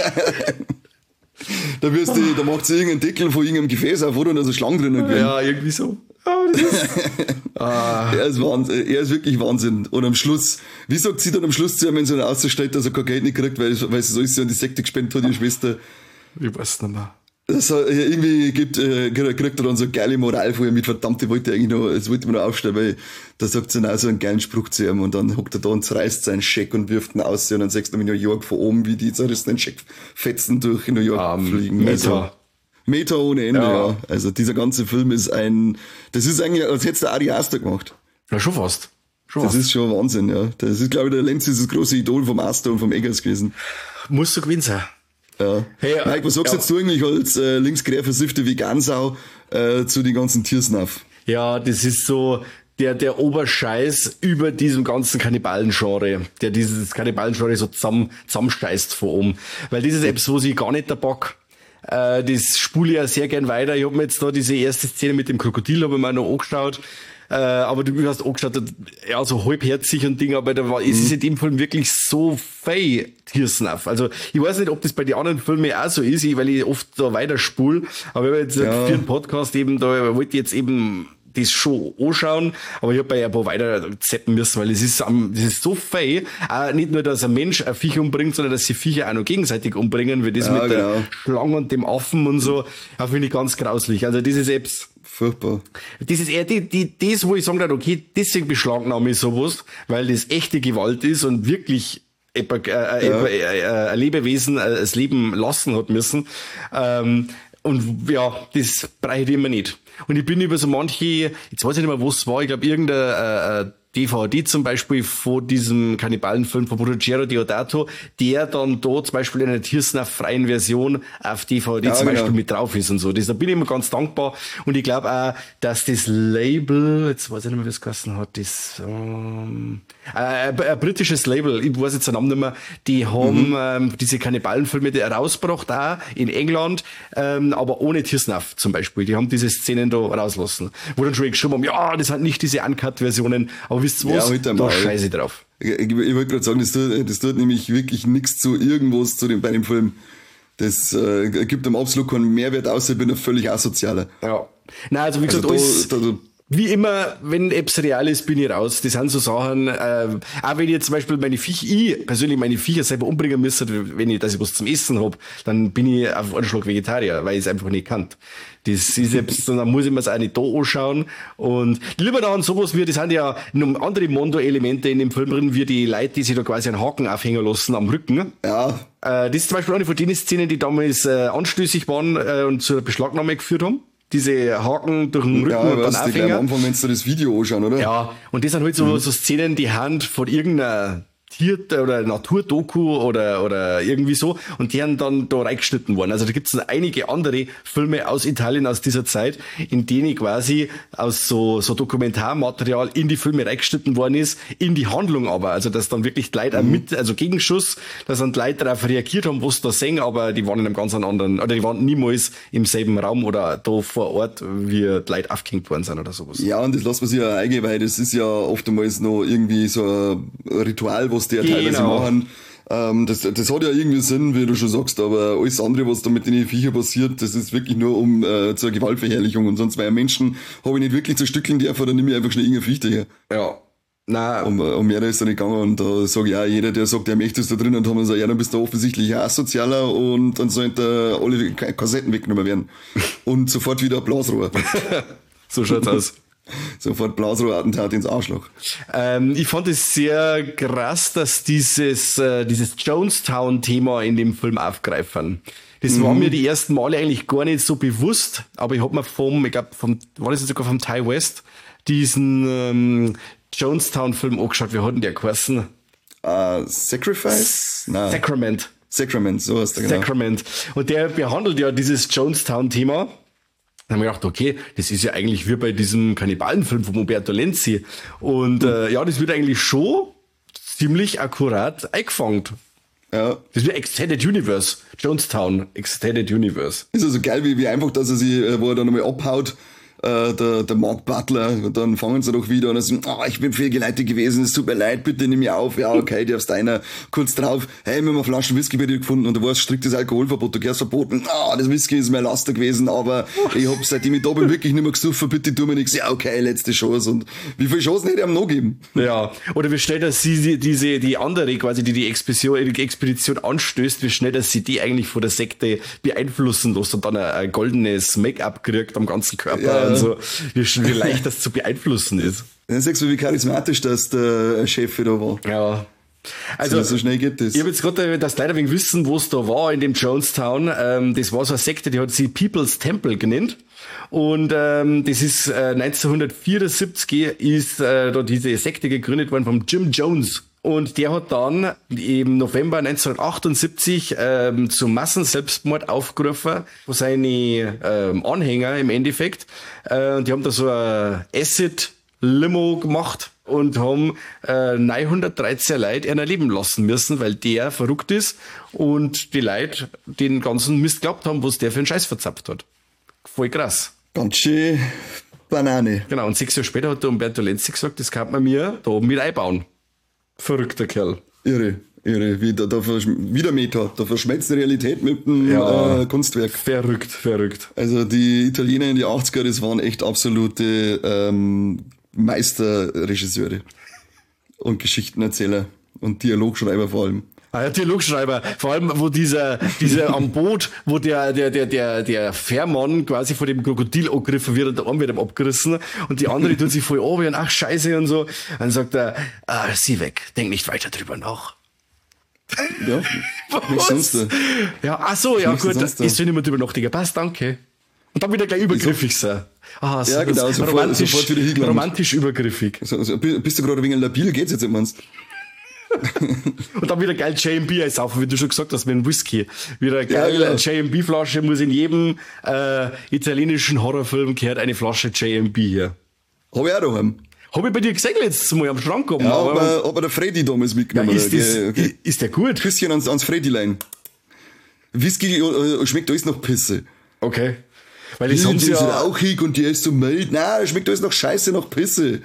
Da wirst du, da macht sie irgendeinen Deckel von irgendeinem Gefäß auf, wo dann also Schlangen drinnen gehen. Ja, irgendwie so. Ja, das ist, ah. Er ist Wahnsinn, er ist wirklich Wahnsinn. Und am Schluss, wie sagt sie dann am Schluss zu ihm, wenn sie dann ausstellt, dass er kein Geld nicht kriegt, weil, weil sie so ist, sie an die Sekte gespendet hat, ihre Schwester. Ich weiß nicht mehr. Das hat, irgendwie gibt, äh, kriegt er dann so eine geile Moral von ihr mit, verdammt, ich wollte eigentlich noch, das wollte ich mir noch aufstellen, weil da sagt sie dann auch so einen geilen Spruch zu ihm und dann hockt er da und zerreißt seinen Scheck und wirft ihn aus und dann sagst du in New York von oben, wie die zerrissenen Scheckfetzen durch New York Um, fliegen. Meta. Also, Meta ohne Ende, Ja. ja. Also dieser ganze Film ist ein, das ist eigentlich, als hättest du Ari Aster gemacht. Ja, schon fast. Schon Das fast. ist schon Wahnsinn, ja. Das ist, glaube ich, der Lenz ist das große Idol vom Aster und vom Eggers gewesen. Muss so gewesen sein. Ja. Hey, Mike, was sagst ja. jetzt du eigentlich als äh, linksquer versiffte Vegansau äh, zu den ganzen Tiersnaff? Ja, das ist so der, der Oberscheiß über diesem ganzen Kannibalen-Genre, der dieses Kannibalen-Genre so zusammen, zusammenscheißt von oben. Weil das ist etwas, wo ich gar nicht der Bock. Äh, das spule ich ja sehr gern weiter. Ich habe mir jetzt da diese erste Szene mit dem Krokodil habe ich mir noch angeschaut. Äh, aber du hast angeschaut, ja, so halbherzig und Ding, aber da war, mhm. es ist in dem Film wirklich so fei Tiersnaff. Also, ich weiß nicht, ob das bei den anderen Filmen auch so ist, weil ich oft da weiter spule. Aber wenn wir jetzt Ja. für einen Podcast eben, da wollte ich jetzt eben das schon anschauen, aber ich habe bei ein paar weiter zappen müssen, weil es ist, das ist so fei. Auch nicht nur, dass ein Mensch ein Viech umbringt, sondern dass die Viecher auch noch gegenseitig umbringen, wie das ja, mit genau. der Schlange und dem Affen und so. Das finde ich ganz grauslich. Also das ist selbst furchtbar. Das ist eher die, die, das, wo ich sagen würde, okay, deswegen beschlagnahme ich sowas, weil das echte Gewalt ist und wirklich äh, äh, ja. äh, ein Lebewesen äh, das Leben lassen hat müssen. Ähm, und ja, das brauche ich immer nicht. Und ich bin über so manche, jetzt weiß ich nicht mehr, wo es war, ich glaube irgendein äh, D V D zum Beispiel von diesem Kannibalenfilm von Ruggero Deodato, der dann da zum Beispiel in einer Tiersnuff-freien Version auf D V D ja, zum Beispiel genau. mit drauf ist und so. Das, da bin ich immer ganz dankbar. Und ich glaube auch, dass das Label, jetzt weiß ich nicht mehr, wie es geheißen hat, das, ähm, äh, ein, ein britisches Label, ich weiß jetzt den Namen nicht mehr, die haben mhm. ähm, diese Kannibalenfilme rausgebracht, auch in England, ähm, aber ohne Tiersnuff zum Beispiel. Die haben diese Szenen da rauslassen. Wo dann schon geschrieben haben, ja, das sind nicht diese Uncut-Versionen, aber wisst ihr was? Ja, da scheiße ich drauf. Ich, ich, ich wollte gerade sagen, das tut, das tut nämlich wirklich nichts zu irgendwas zu dem, bei dem Film. Das äh, gibt ihm absolut keinen Mehrwert, außer ich bin ein völlig asozialer. Ja. Nein, also wie gesagt, also alles, da, da, wie immer, wenn Apps real ist, bin ich raus. Das sind so Sachen, äh, auch wenn ich jetzt zum Beispiel meine Viecher, ich persönlich meine Viecher selber umbringen müsste, wenn ich, dass ich was zum Essen hab, dann bin ich auf einen Schlag Vegetarier, weil ich es einfach nicht kann. Das ist jetzt, dann muss ich mir es auch nicht da anschauen. Und lieber dann sowas wie, das sind ja noch andere Mondo-Elemente in dem Film drin, wie die Leute, die sich da quasi einen Haken aufhängen lassen am Rücken. Ja. Äh, das ist zum Beispiel eine von den Szenen, die damals äh, anstößig waren äh, und zur Beschlagnahme geführt haben. Diese Haken durch den Rücken ja, und dann Aufhänger. Am Anfang, wenn du das Video anschauen, oder? Ja, und das sind halt so, mhm. so Szenen, die Hand von irgendeiner Tier- oder Naturdoku oder, oder irgendwie so, und die haben dann da reingeschnitten worden. Also da gibt es einige andere Filme aus Italien aus dieser Zeit, in denen quasi aus so, so Dokumentarmaterial in die Filme reingeschnitten worden ist, in die Handlung aber. Also dass dann wirklich die Leute mhm. mit, also Gegenschuss, dass dann die Leute darauf reagiert haben, was da sehen, aber die waren in einem ganz anderen, oder die waren niemals im selben Raum oder da vor Ort, wie die Leute aufgehängt worden sind oder sowas. Ja, und das lässt man sich ja eingehen, weil das ist ja oftmals noch irgendwie so ein Ritual, was die ja teilweise genau. machen. Ähm, das, das hat ja irgendwie Sinn, wie du schon sagst, aber alles andere, was da mit den Viechern passiert, das ist wirklich nur um äh, zur Gewaltverherrlichung, und sonst, weil Menschen habe ich nicht wirklich zerstückeln dürfen, dann nehme ich einfach schnell irgendeine Viech daher. Ja. Nein. Um, um mehr ist da nicht gegangen, und da sage ich auch, jeder, der sagt, er möchte es da drin, und haben wir gesagt, ja, dann bist du offensichtlich ein Asozialer, und dann sollen da alle Kassetten weggenommen werden. Und sofort wieder ein Blasrohr. So schaut's aus. Sofort Blasrohrattentat ins Arschloch. Ähm, ich fand es sehr krass, dass dieses, äh, dieses Jonestown-Thema in dem Film aufgreifen. Das mhm. war mir die ersten Male eigentlich gar nicht so bewusst, aber ich hab mir vom, ich glaub, vom, war das nicht sogar vom Ty West, diesen ähm, Jonestown-Film angeschaut. Wie hat denn der geheißen? Uh, Sacrifice? Nein. Sacrament. Sacrament, so heißt der, genau. Sacrament. Und der behandelt ja dieses Jonestown-Thema. Dann haben wir gedacht, okay, das ist ja eigentlich wie bei diesem Kannibalenfilm von Umberto Lenzi. Und äh, ja, das wird eigentlich schon ziemlich akkurat eingefangen. Ja. Das wird Extended Universe. Jonestown, Extended Universe. Ist also geil, wie, wie einfach, dass er sich, wo er dann nochmal abhaut, äh, der, der Mark Butler, und dann fangen sie doch wieder an und sagen, ah, oh, ich bin fehlgeleitet gewesen, es tut mir leid, bitte nimm mich auf. Ja, okay, darfst deiner. Kurz drauf, hey, wir haben eine Flasche Whisky bei dir gefunden, und da war es striktes Alkoholverbot, du gehörst verboten. Ah, das Whisky ist mir ein Laster gewesen, aber ich hab, seitdem ich da bin, wirklich nicht mehr gesoffen, bitte tu mir nichts. Ja, okay, letzte Chance. Und wie viele Chancen hätte ich ihm noch geben? Ja, oder wie schnell, dass sie diese, die andere quasi, die die Expedition, die Expedition anstößt, wie schnell, dass sie die eigentlich von der Sekte beeinflussen lässt und dann ein, ein goldenes Make-up kriegt am ganzen Körper. Ja. Und so, wie, wie leicht das zu beeinflussen ist. Dann sagst du, wie charismatisch das der Chef da war. Ja. Also, so, so schnell geht das. Ich habe jetzt gerade, dass leider wegen wissen, wo es da war in dem Jonestown. Ähm, das war so eine Sekte, die hat sie People's Temple genannt. Und ähm, das ist äh, neunzehnhundertvierundsiebzig ist äh, da diese Sekte gegründet worden vom Jim Jones. Und der hat dann im November neunzehnhundertachtundsiebzig ähm, zum Massenselbstmord aufgerufen von seinen ähm, Anhänger im Endeffekt. Äh, und die haben da so ein Acid-Limo gemacht und haben äh, neunhundertdreizehn Leute einer leben lassen müssen, weil der verrückt ist und die Leute den ganzen Mist geglaubt haben, was der für einen Scheiß verzapft hat. Voll krass. Ganz schön Banane. Genau, und sechs Jahre später hat der Umberto Lenzi gesagt, das kann man mir da oben mit einbauen. Verrückter Kerl. Irre. Irre, wie da, da wieder Meta, da verschmelzt die Realität mit dem ja, äh, Kunstwerk. Verrückt, verrückt. Also die Italiener in die achtziger, das waren echt absolute ähm, Meisterregisseure und Geschichtenerzähler und Dialogschreiber vor allem. Ah, ja, Dialogschreiber, vor allem, wo dieser, dieser am Boot, wo der, der, der, der, der Fährmann quasi vor dem Krokodil angegriffen wird und der Arm wird ihm abgerissen und die andere tut sich voll an und ach, scheiße und so. Dann sagt er, ah, sieh weg, denk nicht weiter drüber nach. Ja, was sonst da? Ja, ach so, ja gut, ich soll nicht mehr drüber nachdenken. Passt, danke. Und dann wieder gleich übergriffig sein. Aha, so, ja, genau, sofort, romantisch, sofort wieder hingelangt. romantisch übergriffig. So, so, bist du gerade ein wenig labil, geht's jetzt nicht, meinst und dann wieder geil J and B einsaufen, wie du schon gesagt hast, mit dem Whisky. Wieder geil, ja, genau. J and B-Flasche muss in jedem äh, italienischen Horrorfilm gehört eine Flasche J and B hier. Hab ich auch daheim. Hab ich bei dir gesehen letztes Mal am Schrank gehabt. Ja, aber, aber der Freddy damals mitgenommen. Ja, ist, das, okay. ist der gut? Küsschen ans, ans Freddylein. Whisky äh, schmeckt alles nach Pisse. Okay. Weil das die haben sie ist ja... rauchig und die ist so mild. Nein, schmeckt alles nach Scheiße, nach Pisse.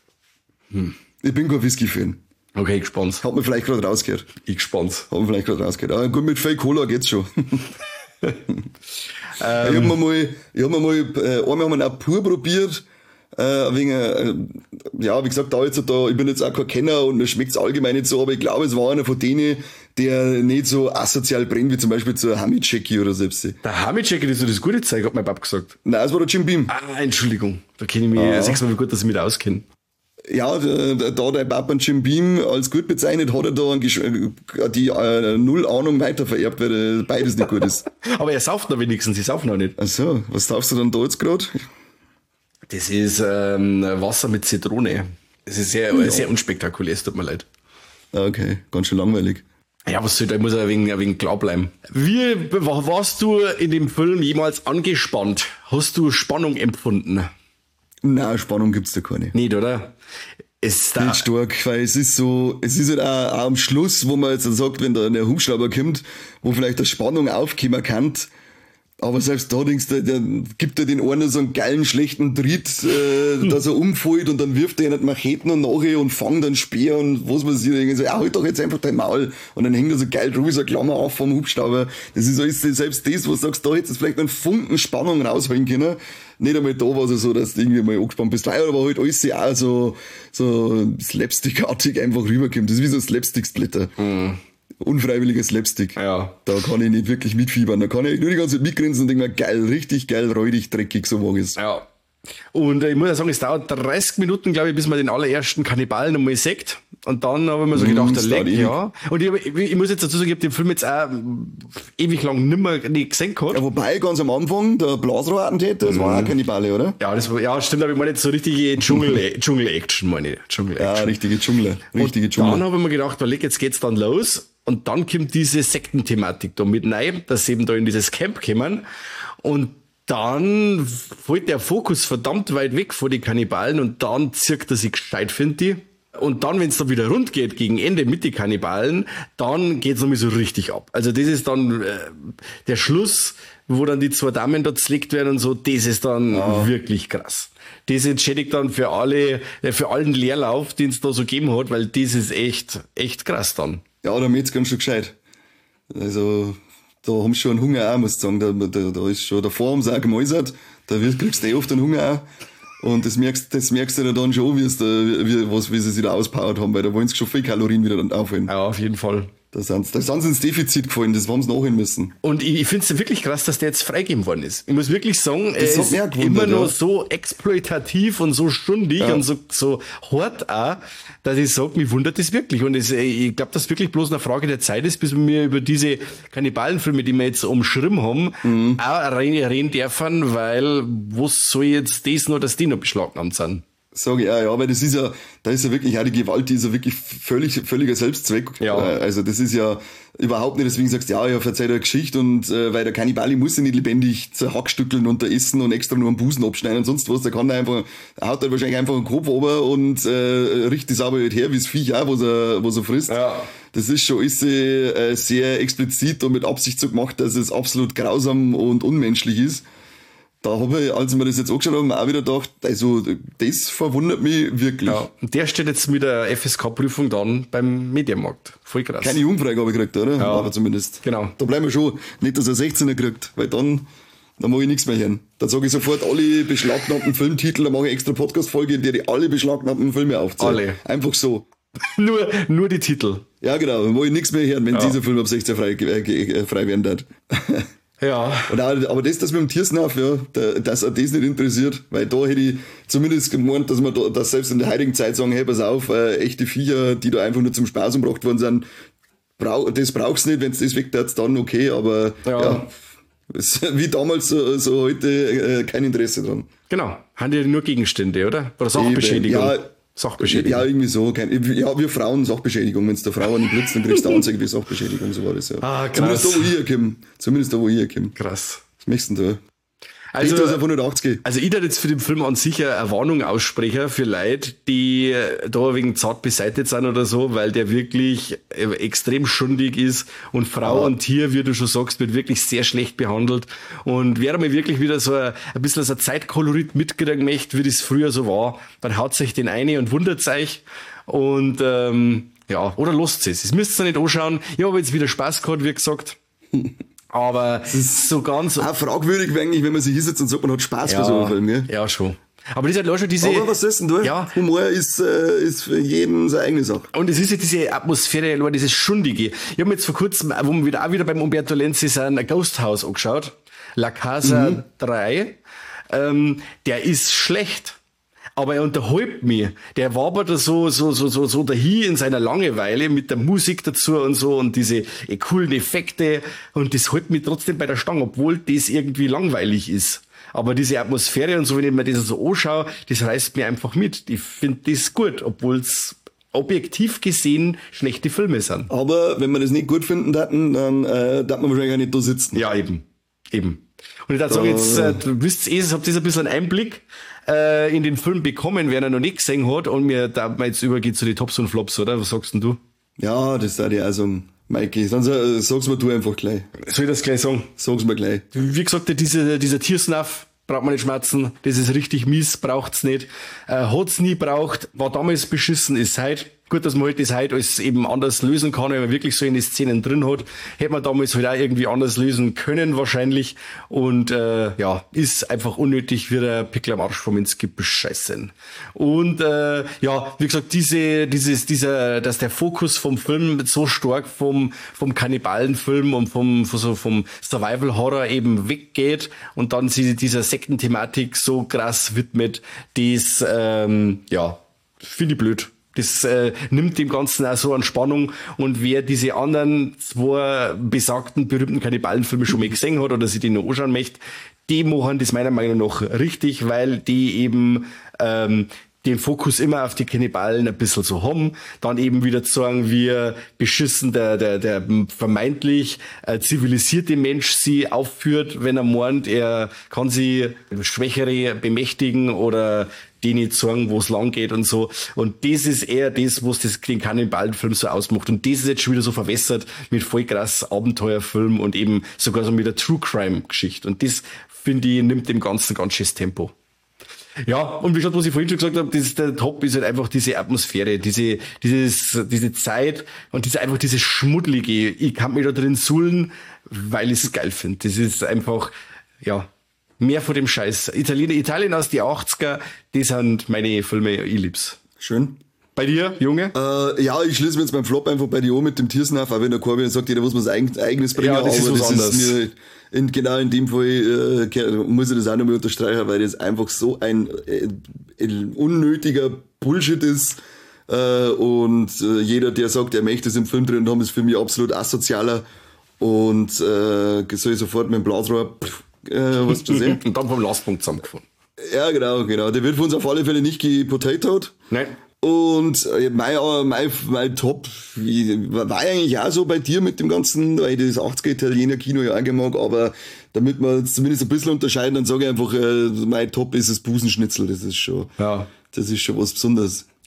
Hm. Ich bin kein Whisky-Fan. Okay, gespannt. Hat man vielleicht gerade rausgehört. Ich gespannt. Hat man vielleicht gerade rausgehört. Aber gut, mit Fake Cola geht's schon. ähm. Ich hab mir mal, ich hab mir mal, äh, einmal haben wir auch pur probiert. Äh, wegen, äh, ja, wie gesagt, da jetzt da, ich bin jetzt auch kein Kenner und mir schmeckt's allgemein nicht so, aber ich glaube, es war einer von denen, der nicht so asozial brennt, wie zum Beispiel zu Hamiceki oder selbst. Der Hamiceki, das ist so das gute Zeug, hat mein Pap gesagt. Nein, es war der Jim Beam. Ah, Entschuldigung. Da kenne ich mich, ah. sechs Mal wie gut, dass ich mich da auskenne. Ja, da, da der Papa Jim Beam als gut bezeichnet, hat er da ein Gesch- die äh, Null Ahnung weitervererbt, weil beides nicht gut ist. Aber er sauft noch wenigstens, ich sauf noch nicht. Ach so, was saufst du dann da jetzt gerade? Das ist ähm, Wasser mit Zitrone. Das ist sehr, ja. sehr unspektakulär, es tut mir leid. Okay, ganz schön langweilig. Ja, was soll, da muss er wegen, wegen klar bleiben. Wie warst du in dem Film jemals angespannt? Hast du Spannung empfunden? Nein, Spannung gibt's da keine. Nicht, oder? Ist da. Nicht stark, weil es ist so, es ist halt auch, auch am Schluss, wo man jetzt dann sagt, wenn da ein Hubschrauber kommt, wo vielleicht eine Spannung aufkommen kann, aber selbst da denkst du, der gibt er den einen so einen geilen, schlechten Tritt, äh, hm. dass er umfällt und dann wirft er nicht Macheten und nachher und fangt dann Speer und was weiß ich. Und so, ja, halt doch jetzt einfach dein Maul. Und dann hängt er so geil drüber, so eine Klammer auf vom Hubschrauber. Das ist alles, selbst das, wo du sagst, da hättest du vielleicht einen Funken Spannung rausholen können. Nicht einmal da war es so, dass du irgendwie mal angespannt bist. Weil aber halt alles auch so, so slapstickartig einfach rüberkommt. Das ist wie so ein Slapstick-Splitter. Mhm. Unfreiwilliges Slapstick. Ja. Da kann ich nicht wirklich mitfiebern. Da kann ich nur die ganze Zeit mitgrinsen und denke mir, geil, richtig geil, räudig, dreckig, so mag es. Ja. Und ich muss ja sagen, es dauert dreißig Minuten, glaube ich, bis man den allerersten Kannibalen einmal sagt. Und dann habe ich mir so gedacht, der Leck, ja. Und ich, ich, ich muss jetzt dazu sagen, ich habe den Film jetzt auch ewig lang nimmer nicht gesehen gehabt. Ja, wobei, ganz am Anfang, der Blasrohr-Attentäter, das mhm. war auch Kannibale, oder? Ja, das war, ja, stimmt, aber ich meine jetzt so richtige Dschungel, Dschungel-Action, meine ich. Dschungel-Action. Ja, richtige Dschungler, richtige und Dschungler. Dann habe ich mir gedacht, Leck, jetzt geht's dann los. Und dann kommt diese Sektenthematik da mit rein, dass sie eben da in dieses Camp kommen. Und dann fällt der Fokus verdammt weit weg von den Kannibalen und dann zirkt er sich gescheit, finde ich. Und dann, wenn es dann wieder rund geht, gegen Ende mit den Kannibalen, dann geht's nochmal so richtig ab. Also das ist dann äh, der Schluss, wo dann die zwei Damen da zerlegt werden und so, das ist dann ja. wirklich krass. Das entschädigt dann für alle, äh, für allen Leerlauf, den es da so gegeben hat, weil das ist echt, echt krass dann. Ja, da mäht's ganz schön gescheit. Also, da haben sie schon einen Hunger auch, muss ich sagen. Da, da, da ist schon, davor haben sie auch gemäusert. Da wirst, kriegst du eh oft einen Hunger auch. Und das merkst, das merkst du dann schon, wie es da, wie, was, wie sie sich da auspowert haben, weil da wollen sie schon viel Kalorien wieder dann aufholen. Ja, auf jeden Fall. Da sind sie, da sind sie ins Defizit gefallen, das haben sie nachholen müssen. Und ich, ich finde es wirklich krass, dass der jetzt freigegeben worden ist. Ich muss wirklich sagen, das er ist gewundert, immer noch ja. so exploitativ und so stundig ja. und so, so hart auch, dass ich sage, mich wundert das wirklich. Und es, ich glaube, dass wirklich bloß eine Frage der Zeit ist, bis wir über diese Kannibalenfilme, die wir jetzt umschrieben haben, mhm. auch reden dürfen, weil was soll jetzt das noch, dass die noch beschlagnahmt sind? Sage ich, ja, ja, weil das ist ja, da ist ja wirklich auch die Gewalt, die ist ja wirklich völlig, völliger Selbstzweck. Ja. Also das ist ja überhaupt nicht, deswegen sagst du, ja, ja, verzeih eine Geschichte und äh, weil der Kannibali muss ja nicht lebendig zerhackstückeln und da essen und extra nur einen Busen abschneiden und sonst was, der kann da einfach, er haut halt wahrscheinlich einfach einen Kopf runter und äh, richtet das aber halt her, wie das Viech auch, was er, was er frisst. Ja. Das ist schon ist, äh, sehr explizit und mit Absicht so gemacht, dass es absolut grausam und unmenschlich ist. da habe ich, als wir das jetzt angeschaut haben, auch wieder gedacht, also das verwundert mich wirklich. Ja, und der steht jetzt mit der F S K-Prüfung dann beim Mediamarkt. Voll krass. Keine Jugendfreigabe gekriegt, oder? Ja. Aber zumindest. Genau. Da bleiben wir schon. Nicht, dass er sechzehner kriegt, weil dann, dann mache ich nichts mehr hören. Dann sage ich sofort alle beschlagnahmten Filmtitel, dann mache ich extra Podcast-Folge, in der ich alle beschlagnahmten Filme aufzähle. Alle. Einfach so. nur, nur die Titel. Ja, genau. Dann mache ich nichts mehr hören, wenn Ja. dieser Film ab sechzehn frei, äh, frei werden darf. Ja. Und auch, aber das, das mit dem Tiersnauf, ja, da, dass er das nicht interessiert, weil da hätte ich zumindest gemeint, dass man da, dass selbst in der heutigen Zeit sagen, hey, pass auf, äh, echte Viecher, die da einfach nur zum Spaß umgebracht worden sind, brau, das brauchst du nicht, wenn es das wegtat, dann okay, aber Ja. ja, es, wie damals, so, so heute äh, kein Interesse dran. Genau. Haben die nur Gegenstände, oder? Oder Sachbeschädigung? Ja, Sachbeschädigung. Ja, irgendwie so. Kein, ja, wir Frauen Sachbeschädigung. Wenn es der Frau an blitzt, dann kriegst du eine Anzeige für Sachbeschädigung, so war das ja. Ah, krass. Zumindest da, wo ich herkomme. Zumindest da, wo ich herkomme. Krass. Was möchtest du denn da? Also, Peter ist auf hundertachtzig. also ich würde jetzt für den Film an sich eine Warnung aussprechen für Leute, die da wegen zart beseitigt sind oder so, weil der wirklich extrem schundig ist und Frau Ja. und Tier, wie du schon sagst, wird wirklich sehr schlecht behandelt. Und wer mir wirklich wieder so ein, ein bisschen so ein Zeitkolorit mitkriegen möchte, wie das früher so war, dann haut sich den eine und wundert euch. Und ähm, ja, oder lasst es. Das müsst ihr nicht anschauen. Ich habe jetzt wieder Spaß gehabt, wie gesagt. Aber es ist so ganz... Auch fragwürdig eigentlich, wenn man sich hinsetzt und sagt, man hat Spaß bei so einem Film. Ja? Ja, schon. Aber das ist halt auch schon diese... Aber was ist denn da? Ja. Humor ist, äh, ist für jeden seine eigene Sache. Und es ist ja diese Atmosphäre, nur dieses Schundige. Ich habe mir jetzt vor kurzem, wo wir wieder, auch wieder beim Umberto Lenzi sind, ein Ghost House angeschaut. La Casa Mhm. drei. Ähm, der ist schlecht. Aber er unterhält mich. Der wabert da so, so, so, so, so dahin in seiner Langeweile mit der Musik dazu und so und diese eh, coolen Effekte. Und das hält mich trotzdem bei der Stange, obwohl das irgendwie langweilig ist. Aber diese Atmosphäre und so, wenn ich mir das so anschaue, das reißt mir einfach mit. Ich finde das gut, obwohl es objektiv gesehen schlechte Filme sind. Aber wenn wir das nicht gut finden daten, dann äh, darf man wahrscheinlich auch nicht da sitzen. Ja, eben. Eben. Und ich dachte sagen, jetzt, äh, du wisst eh, habt ihr ein bisschen einen Einblick äh, in den Film bekommen, wer ihn noch nicht gesehen hat. Und mir da man jetzt übergeht zu den Tops und Flops, oder? Was sagst denn du? Ja, das da die auch sagen, Mikey. Dann sag, sag's mir du einfach gleich. Soll ich das gleich sagen? Sag's mir gleich. Wie gesagt, dieser, dieser Tiersnaff braucht man nicht schmerzen. Das ist richtig mies, braucht's nicht. Äh, hat's nie braucht, war damals beschissen, ist heute. Gut, dass man halt das heute alles eben anders lösen kann, wenn man wirklich so in die Szenen drin hat. Hätte man damals halt auch irgendwie anders lösen können wahrscheinlich. Und äh, ja, ist einfach unnötig wie der Pickel am Arsch vom ins Gebüsch scheißen. Und äh, ja, wie gesagt, diese, dieses, dieser, dass der Fokus vom Film so stark vom vom Kannibalenfilm und vom vom, so vom Survival Horror eben weggeht und dann sie dieser Sektenthematik so krass widmet, das ähm, ja, finde ich blöd. Das äh, nimmt dem Ganzen auch so an Spannung. Und wer diese anderen zwei besagten, berühmten Kannibalenfilme schon mal gesehen hat oder sich die noch anschauen möchte, die machen das meiner Meinung nach richtig, weil die eben ähm, den Fokus immer auf die Kannibalen ein bisschen so haben. Dann eben wieder zu sagen, wie beschissen der, der, der vermeintlich äh, zivilisierte Mensch sie aufführt, wenn er meint, er kann sie Schwächere bemächtigen oder die nicht sagen, wo es lang geht und so. Und das ist eher das, was das den Kannibalenfilm so ausmacht. Und das ist jetzt schon wieder so verwässert mit voll krass Abenteuerfilm und eben sogar so mit der True Crime Geschichte. Und das, finde ich, nimmt dem Ganzen ganz schönes Tempo. Ja, und wie gesagt, was ich vorhin schon gesagt habe, das, der Top ist halt einfach diese Atmosphäre, diese, dieses, diese Zeit und diese, einfach dieses Schmuddelige. Ich kann mich da drin suhlen, weil ich es geil finde. Das ist einfach, ja, mehr von dem Scheiß. Italien, Italien aus die achtziger, die sind meine Filme, ich lieb's. Schön. Bei dir, Junge? Äh, ja, ich schließe mir jetzt beim Flop einfach bei dir an mit dem Tiersnaff, auch wenn der Corbin sagt, jeder muss was eigenes bringen, Ja, das ist aber was das anderes. ist mir in, genau in dem Fall äh, muss ich das auch nochmal unterstreichen, weil das einfach so ein, äh, ein unnötiger Bullshit ist. Äh, und äh, jeder, der sagt, er möchte es im Film drin haben, ist für mich absolut asozialer und äh, soll ich sofort mit dem Blasrohr pff, äh, was du sehen? Und dann vom Lastpunkt zusammengefahren. Ja, genau, genau. Der wird für uns auf alle Fälle nicht gepotatoed. Nein. Und äh, mein, äh, mein, mein Top wie, war eigentlich auch so bei dir mit dem ganzen, weil ich das achtziger Italiener Kino ja auch mag, aber damit wir es zumindest ein bisschen unterscheiden, dann sage ich einfach, äh, mein Top ist das Busenschnitzel, das ist schon, Ja. das ist schon was Besonderes.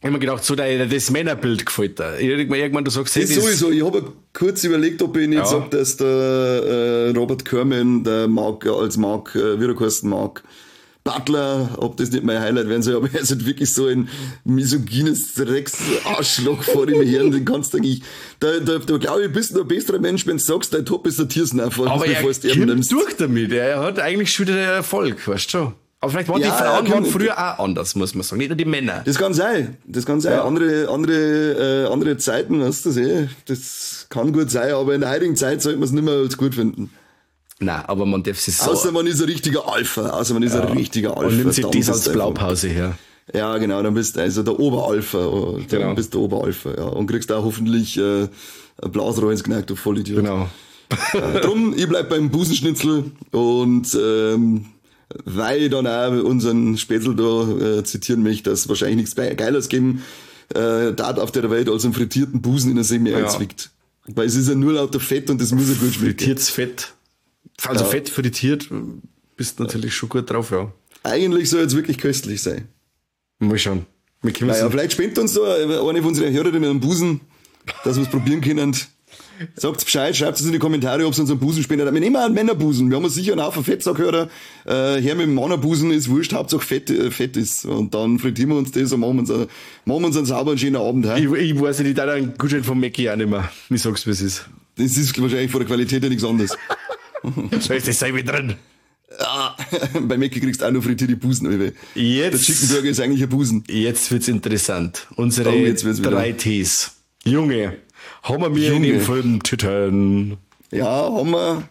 Ich hab mir gedacht, so dein, das Männerbild gefällt dir. Irgendwann, du sagst, das, das sowieso. Ich habe kurz überlegt, ob ich nicht ja. sage, dass der äh, Robert Kerman, der Mark, als Mark, äh, wie er heißt, Mark Butler, ob das nicht mein Highlight werden soll, aber er ist halt wirklich so ein misogynes Drecks-Arschloch vor dem Herrn, den kannst du eigentlich, da, da, da glaube ich, bist du ein besserer Mensch, wenn du sagst, dein Top ist der Tiersnaffer. Aber er kommt durch damit, er hat eigentlich schon wieder Erfolg, weißt du schon. Aber vielleicht waren ja, die Frauen waren früher auch anders, muss man sagen, nicht nur die Männer. Das kann sein, das kann sein. Ja. Andere, andere, äh, andere Zeiten, weißt du, eh, das kann gut sein, aber in der heutigen Zeit sollte man es nicht mehr als gut finden. Nein, aber man darf sich so... Außer man ist ein richtiger Alpha, außer man ist ja. ein richtiger Alpha. Und nimmt sich das als Blaupause her. Ja, genau, dann bist du also der Oberalpha, dann genau. bist du der Oberalpha, ja. Und kriegst auch hoffentlich äh, ein Blasrohr ins Knack, du Vollidiot. Genau. äh, drum, ich bleib beim Busenschnitzel und... Ähm, weil ich dann auch unseren Spätzl da äh, zitieren möchte, dass es wahrscheinlich nichts Geiles geben äh, da auf der Welt als einen frittierten Busen in der Semi ja. einzwickt. Weil es ist ja nur lauter Fett und das muss ja gut schmecken. Frittiertes Fett. Also ja. Fett frittiert, bist natürlich schon gut drauf, ja. Eigentlich soll es wirklich köstlich sein. Mal schauen. Naja, vielleicht spendet uns da eine von unseren Hörerinnen einen Busen, dass wir es probieren können. Sagt Bescheid, schreibt es in die Kommentare, ob es uns einen Busen spendet. Wir nehmen auch einen Männerbusen. Wir haben sicher einen Haufen Fettsaghörer. Äh, her mit dem Männerbusen ist wurscht, Hauptsache Fett, äh, Fett ist. Und dann frittieren wir uns das und machen uns, einen, machen uns einen sauberen, schönen Abend. Ich, ich weiß nicht, da einen Gutschein von Mackie auch nicht mehr. Ich sag's, wie es ist. Das ist wahrscheinlich von der Qualität ja nichts anderes. Soll ich das sein wie drin? Ja, bei Mackie kriegst du auch nur frittierte Busen. Alter. Jetzt, der Chicken Burger ist eigentlich ein Busen. Jetzt wird's interessant. Unsere oh, jetzt wird's drei Ts. Junge. Haben wir mir in dem Film Titten? Ja, haben wir.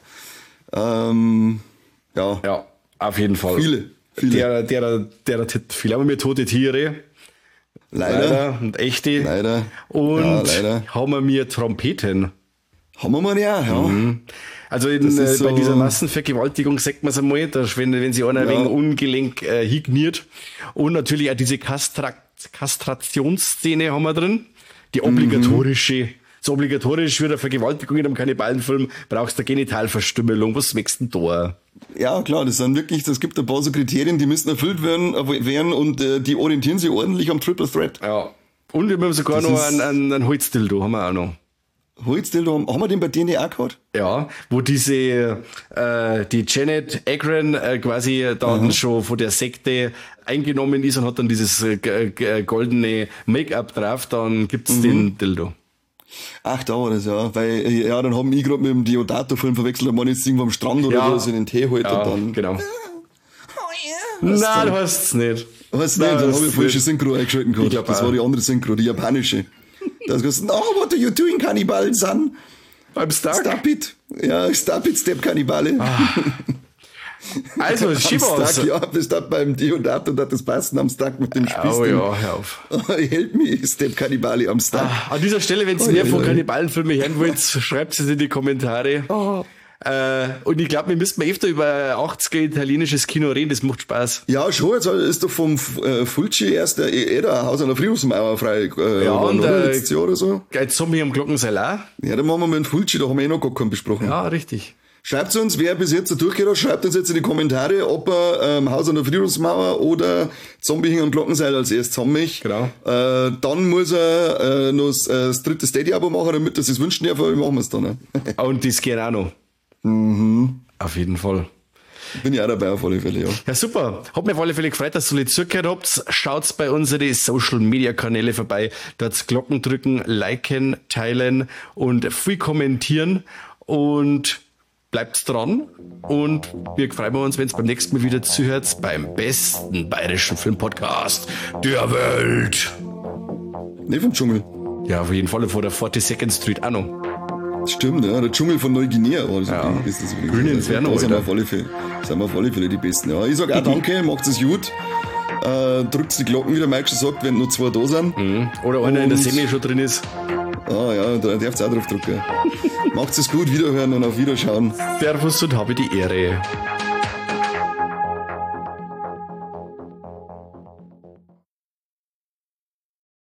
Ähm, ja. Ja, auf jeden Fall. Viele. viele. Der, der, der, der Titten. Viele haben wir tote Tiere. Leider. leider. Und echte. Leider. Und ja, leider. haben wir mir Trompeten. Haben wir mal, ja. ja. Mhm. Also in, äh, so bei dieser Massenvergewaltigung sagt man es einmal, dass wenn, wenn sie einer ja. wegen ungelenk äh, higniert. Und natürlich auch diese Kastra- Kastrationsszene haben wir drin. Die obligatorische. Mhm. So obligatorisch wie eine Vergewaltigung in einem Kannibalenfilm brauchst du eine Genitalverstümmelung. Was schmeckst du denn da? Ja, klar, das sind wirklich, es gibt ein paar so Kriterien, die müssen erfüllt werden, werden und äh, die orientieren sich ordentlich am Triple Threat. Ja. Und wir haben sogar das noch einen, einen, einen Holzdildo, haben wir auch noch. Holzdildo, haben, haben wir den bei D N A gehabt? Ja, wo diese, äh, die Janet Agron äh, quasi dann mhm. schon von der Sekte eingenommen ist und hat dann dieses äh, g- goldene Make-up drauf, dann gibt's mhm. den Dildo. Ach, da war das, ja. Weil, ja, dann haben wir gerade mit dem Diodato-Film verwechselt, da man jetzt irgendwo am Strand oder ja. so in den Tee holt ja, und dann. Genau. Oh yeah. Nein, du hast es nicht. Hast du nicht? Dann habe ich falsche Synchro eingeschalten gehabt. Das auch. war die andere Synchro, die japanische. Da hast du gesagt, no, what are you doing, Kannibalen, son? I'm stuck. Stop it. Ja, stop it, Step Kannibale. Ah. Also, Schiebos. Ja, bist du beim Diodato und hat das passen am Stack mit dem Spieß. Oh ja, hör auf. Help me, Step Kannibale am Stack. Ah, an dieser Stelle, wenn ihr oh, mehr ja, von Kannibalenfilmen hören wollt, schreibt es in die Kommentare. Oh. Äh, und ich glaube, wir müssten öfter über achtziger italienisches Kino reden, das macht Spaß. Ja, schon, jetzt ist doch vom äh, Fulci erst der eh der Haus an der Friedhofsmauer frei äh, ja, geworden, und oder? Äh, letztes Jahr oder so. Jetzt haben wir am Glockenseil auch. Ja, dann machen wir mit dem Fulci, da haben wir eh noch gar keinen besprochen. Ja, richtig. Schreibt uns, wer bis jetzt durchgehört, schreibt uns jetzt in die Kommentare, ob er ähm, Haus an der Friedhofsmauer oder Zombie hing am Glockenseil als erstes haben mich. Genau. Äh, dann muss er äh, noch das, äh, das dritte Steady-Abo machen, damit er es wünschen darf, aber machen wir es dann. Ne? Und das geht auch noch. Mhm. Auf jeden Fall. Bin ja auch dabei auf alle Fälle, ja. Ja, super. Hat mich auf alle Fälle gefreut, dass ihr alle zugehört habt. Schaut bei unseren Social-Media-Kanäle vorbei. Dort Glocken drücken, liken, teilen und viel kommentieren. Und bleibt dran. Und wir freuen uns, wenn es beim nächsten Mal wieder zuhört, beim besten bayerischen Filmpodcast der Welt. Ne, vom Dschungel. Ja, auf jeden Fall vor der forty-second Street auch noch. Stimmt, ja, der Dschungel von Neuguinea war das. Ja. Die, ist das Grüne Inferno, da sind wir auf alle Fälle, sind wir auf alle Fälle die Besten. Ja, ich sag auch danke, macht es gut. Äh, drückt die Glocken, wie der Mike schon sagt, wenn nur zwei da sind. Mhm. Oder einer und in der Semi schon drin ist. Ah ja, da darfst du auch drauf drücken. Macht es gut, wiederhören und auf Wiederschauen. Servus und habe die Ehre.